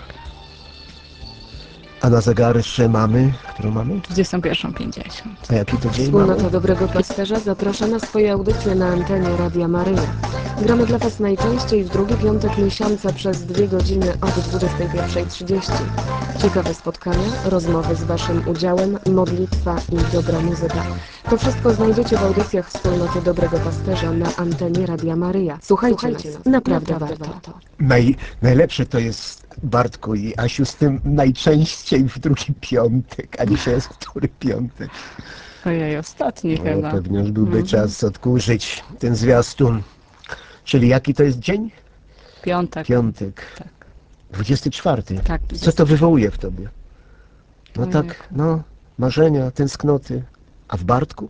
A na zegarze mamy, którą mamy? dwudziestą pierwszą pięćdziesiąt. A jaki to dzień Wspólnota mamy? Dobrego Pasterza zaprasza na swoje audycje na antenie Radia Maryja. Gramy dla Was najczęściej w drugi piątek miesiąca przez dwie godziny od dwudziestej pierwszej trzydzieści. Ciekawe spotkania, rozmowy z Waszym udziałem, modlitwa i dobra muzyka. To wszystko znajdziecie w audycjach Wspólnoty Dobrego Pasterza na antenie Radia Maryja. Słuchajcie, Słuchajcie nas, nas, naprawdę, naprawdę warto. warto. Naj, najlepsze to jest, Bartku i Asiu, z tym najczęściej w drugi piątek, a dzisiaj jest który piątek. Ojej, ostatni No, chyba. pewnie już byłby Mhm. czas odkurzyć ten zwiastun. Czyli jaki to jest dzień? Piątek. Piątek. Tak. dwudziesty czwarty. Tak, Co to wywołuje w tobie? No Ojej. tak, no, marzenia, tęsknoty. A w Bartku?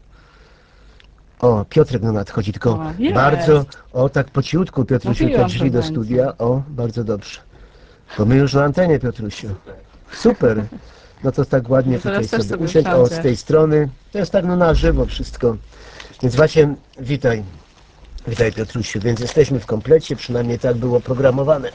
O, Piotrek no nadchodzi, tylko O, jest. bardzo, o tak po cichutku, Piotrusiu, te Mówiłam, drzwi że do będzie. studia. O, bardzo dobrze. Bo my już na antenie, Piotrusiu. Super. No to tak ładnie No teraz tutaj też sobie sobie usiąść. O, z wsiądzie. tej strony. To jest tak no na żywo wszystko. Więc właśnie, witaj. Witaj, Piotrusiu. Więc jesteśmy w komplecie, przynajmniej tak było programowane.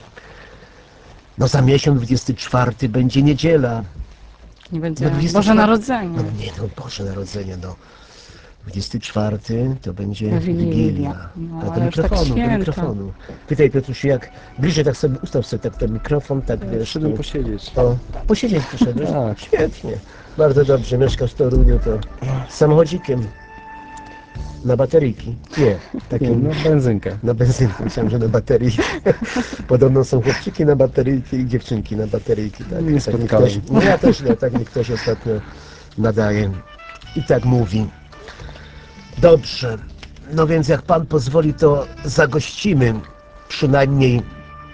No za miesiąc, dwudziesty czwarty, będzie niedziela. Nie będzie No, dwudziesty Boże czwarty Narodzenie. No nie, no Boże Narodzenie, no. dwudziesty czwarty to będzie Wigilia. Wigilia. No, A do ale już tak mikrofonu, do święto. mikrofonu. Pytaj, Piotrusiu, jak bliżej tak sobie, ustaw sobie tak ten mikrofon, tak wiesz. Przyszedłem tu- posiedzieć. O, posiedzieć poszedłeś? Tak. Świetnie. Bardzo dobrze, mieszkasz w Toruniu, to samochodzikiem. Na bateryjki? Nie, takim... Nie, na benzynkę. Na benzynkę, myślałem, że na bateryjki. Podobno są chłopczyki na bateryjki i dziewczynki na bateryjki. Tak, Nie tak mi spotkałem. ktoś, no ja też nie, tak mi ktoś ostatnio nadaje i tak mówi. Dobrze, no więc jak Pan pozwoli, to zagościmy przynajmniej,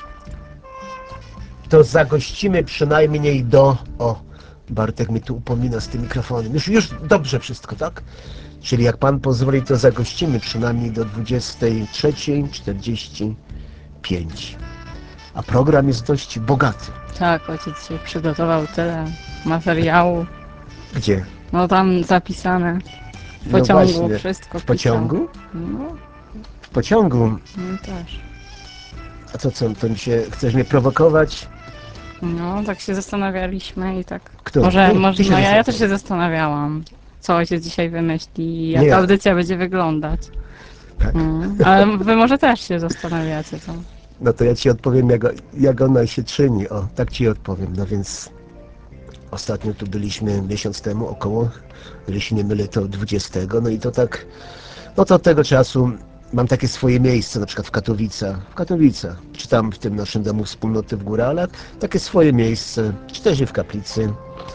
to zagościmy przynajmniej do, o, Bartek mi tu upomina z tym mikrofonem, już, już dobrze wszystko, tak? Czyli jak Pan pozwoli, to zagościmy przynajmniej do dwudziestej trzeciej czterdzieści pięć. A program jest dość bogaty. Tak, ojciec się przygotował tyle materiału. Gdzie? No tam zapisane. W No pociągu właśnie. wszystko W pociągu? pisał. No, W pociągu? no też. A co, co, to mi się, chcesz mnie prowokować? No, tak się zastanawialiśmy i tak. Kto? Może, Ty- ty może się no ja, ja zastanawiasz. też się zastanawiałam, co ojciec dzisiaj wymyśli i jak Nie. audycja będzie wyglądać. Tak. Mm, ale wy może też się zastanawiacie, co? No to ja ci odpowiem, jak, jak ona się czyni. O, tak ci odpowiem. No więc ostatnio tu byliśmy miesiąc temu około, jeżeli się nie mylę, to dwudziestego. No i to tak, no to od tego czasu mam takie swoje miejsce, na przykład w Katowicach, w Katowicach, czy tam w tym naszym domu wspólnoty w Góralach, takie swoje miejsce, czy też i w kaplicy.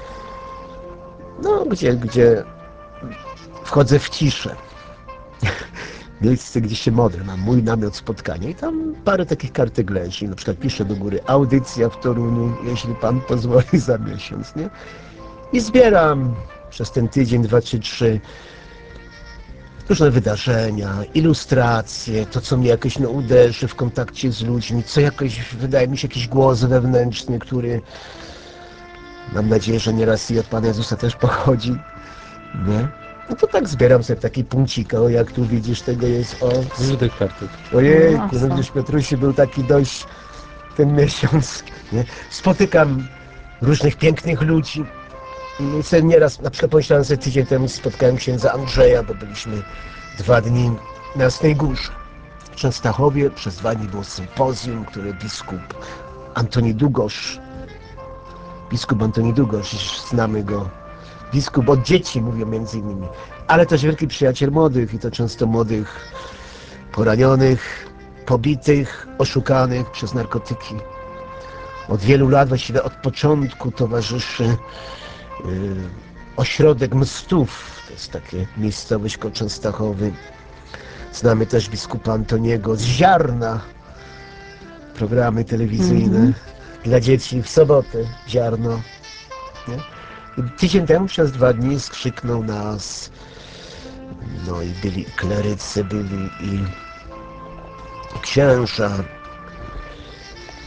No, gdzie, gdzie wchodzę w ciszę. Miejsce, gdzie się modlę, mam mój namiot spotkania i tam parę takich kartek leży. Na przykład piszę do góry audycja w Toruniu, jeśli Pan pozwoli, za miesiąc, nie? I zbieram przez ten tydzień, dwa czy trzy różne wydarzenia, ilustracje, to co mnie jakoś no, uderzy w kontakcie z ludźmi, co jakoś wydaje mi się jakiś głos wewnętrzny, który mam nadzieję, że nieraz i od Pana Jezusa też pochodzi, nie? No to tak zbieram sobie taki punkcik, o jak tu widzisz, tego jest, o... Dużo tych kartek. Ojejku, Masa. no widzisz, Piotrusi był taki dość ten miesiąc, nie? Spotykam różnych pięknych ludzi. I sobie nieraz, na przykład pomyślałem sobie tydzień temu, spotkałem księdza Andrzeja, bo byliśmy dwa dni na Jasnej Górze. W Częstochowie przez dwa dni było sympozjum, które biskup Antoni Długosz, biskup Antoni Długosz, znamy go, biskup od dzieci, mówią między innymi, ale też wielki przyjaciel młodych i to często młodych, poranionych, pobitych, oszukanych przez narkotyki. Od wielu lat, właściwie od początku towarzyszy yy, ośrodek Mstów, to jest takie miejscowość koło Częstochowy. Znamy też biskupa Antoniego z Ziarna, programy telewizyjne Mhm. dla dzieci w sobotę, Ziarno. Nie? I tydzień temu przez dwa dni skrzyknął nas, no i byli i klerycy, byli i księża,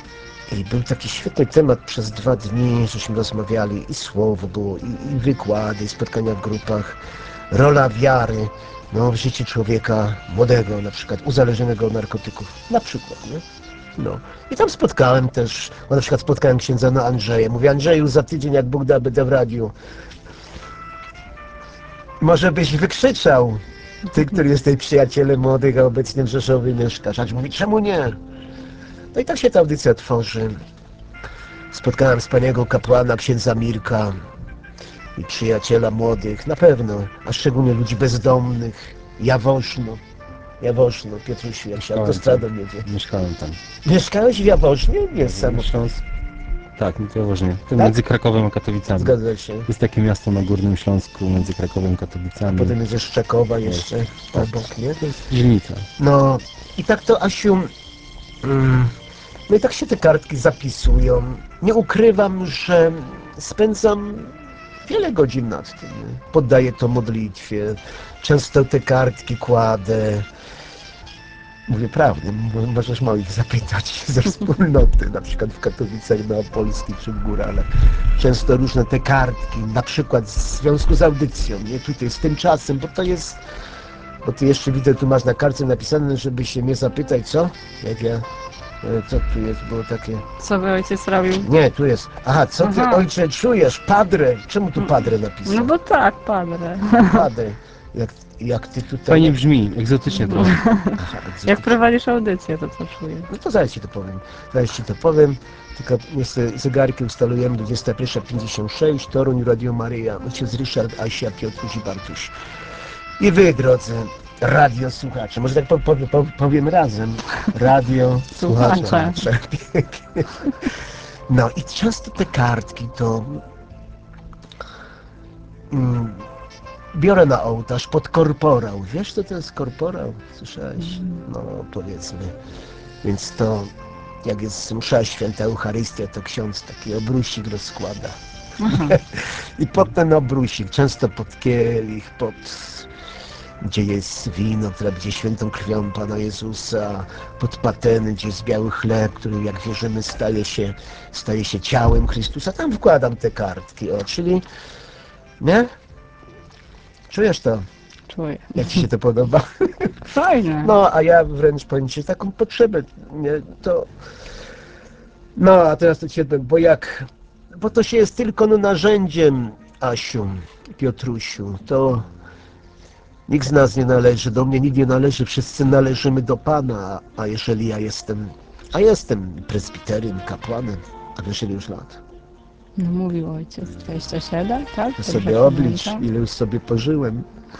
I był taki świetny temat przez dwa dni, żeśmy rozmawiali i słowo było, i, i wykłady, i spotkania w grupach. Rola wiary no, w życiu człowieka młodego, na przykład uzależnionego od narkotyków. Na przykład, nie? No. I tam spotkałem też, no, na przykład spotkałem księdza no Andrzeja. Mówię, Andrzeju, za tydzień jak Bóg da, będę w radiu. Może byś wykrzyczał, ty, który jesteś przyjacielem młodych, a obecnie w Rzeszowie mieszkasz. A mówi, czemu nie? No i tak się ta audycja tworzy. Spotkałem wspaniałego kapłana, księdza Mirka i przyjaciela młodych, na pewno, a szczególnie ludzi bezdomnych, Jaworzno. Jaworzno, Piotrusiu, jak się Mieszkałem autostradą tam. jedzie. Mieszkałem tam. Mieszkałeś w Jaworznie? Jest samo. Śląsk. Tak, w Jaworznie. To Tak? między Krakowem a Katowicami. Zgadza się. Jest takie miasto na Górnym Śląsku między Krakowem a Katowicami. Potem jest ze Szczekowa jeszcze, tak. obok, nie? To jest dzielnica. No i tak to, Asiu, mm, no i tak się te kartki zapisują. Nie ukrywam, że spędzam wiele godzin nad tym. Poddaję to modlitwie. Często te kartki kładę. Mówię prawdę, mo- możesz moich zapytać ze wspólnoty, na przykład w Katowicach Małopolskich czy w Góralach. Często różne te kartki, na przykład w związku z audycją, nie tutaj z tym czasem, bo to jest, bo ty jeszcze widzę, tu masz na kartce napisane, żeby się mnie zapytać, co? Jak ja, e, co tu jest, było takie... Co by ojciec robił? Nie, tu jest, aha, co ty Aha. ojcze czujesz? Padre, czemu tu padre napisał? No bo tak, padre. Padre, jak, jak ty tutaj... Fajnie brzmi, egzotycznie trochę. Aha, egzotycznie. Jak prowadzisz audycję, to co czujesz? No to zaraz ci to powiem. Zaraz ci to powiem. Tylko niestety zegarki ustalujemy dwudziesta pierwsza pięćdziesiąt sześć, Toruń, Radio Maryja, ojciec Ryszard, Asia, Piotruś i Bartuś. I wy, drodzy radio słuchacze, może tak po, po, po, powiem razem. Radio Słuchacze. słuchacze. Pięknie. No i często te kartki to mm, biorę na ołtarz pod korporał. Wiesz, co to jest korporał? Słyszałeś? No, powiedzmy. Więc to, jak jest msza święta Eucharystia, to ksiądz taki obrusik rozkłada. I pod ten obrusik, często pod kielich, pod... gdzie jest wino, które będzie świętą krwią Pana Jezusa, pod pateny, gdzie jest biały chleb, który, jak wierzymy, staje się, staje się ciałem Chrystusa. Tam wkładam te kartki, o, czyli... Nie? Czujesz to? Czuję. Jak ci się to podoba? Fajne. No, a ja wręcz powiem ci, taką potrzebę, nie, to... No, a teraz to ciebie, bo jak... Bo to się jest tylko no, narzędziem, Asiu, Piotrusiu, to... Nikt z nas nie należy, do mnie nikt nie należy, wszyscy należymy do Pana, a jeżeli ja jestem... A jestem presbiterem, kapłanem, a wiesz ile już lat? No mówił ojciec, dwadzieścia siedem, tak? To Dobrze sobie oblicz, pamiętam? ile już sobie pożyłem.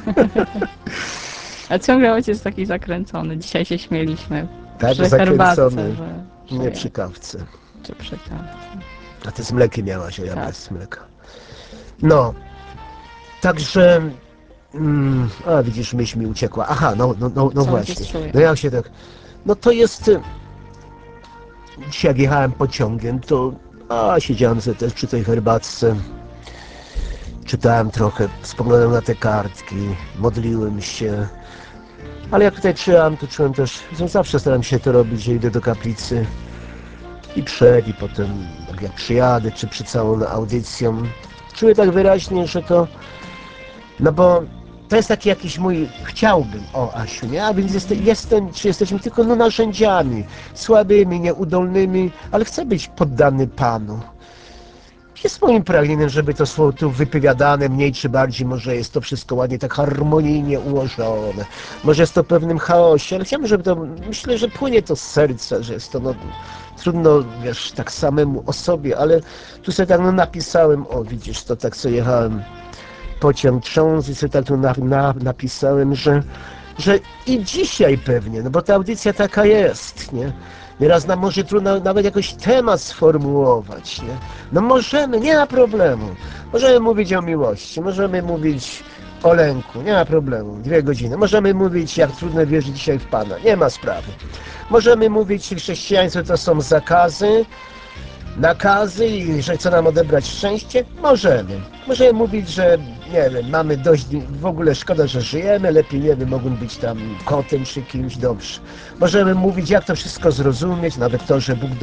A ciągle ojciec taki zakręcony. Dzisiaj się śmieliśmy. Tak, przy zakręcony. herbatce, że, że Nie jest. przy kawce. Czy przy kawce. A ty z mlekiem miałaś, a ja Tak. bez mleka. No, także... Mm, a widzisz, myśl mi uciekła. Aha, no, no, no, no Co właśnie. ojciec czuje? No ja się tak... No to jest... y, Dzisiaj jak jechałem pociągiem, to... A, siedziałem sobie też przy tej herbatce. Czytałem trochę, spoglądałem na te kartki, modliłem się. Ale jak tutaj czytałem, to czułem też... że Zawsze staram się to robić, że idę do kaplicy. I przed, i potem jak przyjadę, czy przed całą audycją. Czuję tak wyraźnie, że to... No bo to jest taki jakiś mój... Chciałbym, o Asiu, nie? A więc jestem, jestem czy jesteśmy tylko no, narzędziami. Słabymi, nieudolnymi, ale chcę być poddany Panu. Jest moim pragnieniem, żeby to słowo tu wypowiadane, mniej czy bardziej, może jest to wszystko ładnie, tak harmonijnie ułożone. Może jest to w pewnym chaosie, ale chciałbym, żeby to... Myślę, że płynie to z serca, że jest to no... Trudno, wiesz, tak samemu o sobie, ale tu sobie tak no, napisałem, o widzisz, to tak sobie jechałem pociąg trząs i sobie tak tu na, na, napisałem, że, że i dzisiaj pewnie, no bo ta audycja taka jest, nie? Nieraz nam może trudno nawet jakoś temat sformułować, nie? No możemy, nie ma problemu. Możemy mówić o miłości, możemy mówić o lęku, nie ma problemu, dwie godziny. Możemy mówić, jak trudno wierzyć dzisiaj w Pana, nie ma sprawy. Możemy mówić, że chrześcijaństwo to są zakazy, nakazy i że chce nam odebrać szczęście? Możemy. Możemy mówić, że nie wiem, mamy dość, w ogóle szkoda, że żyjemy, lepiej nie wiem, mogą być tam kotem czy kimś, dobrze. Możemy mówić, jak to wszystko zrozumieć, nawet to, że Bóg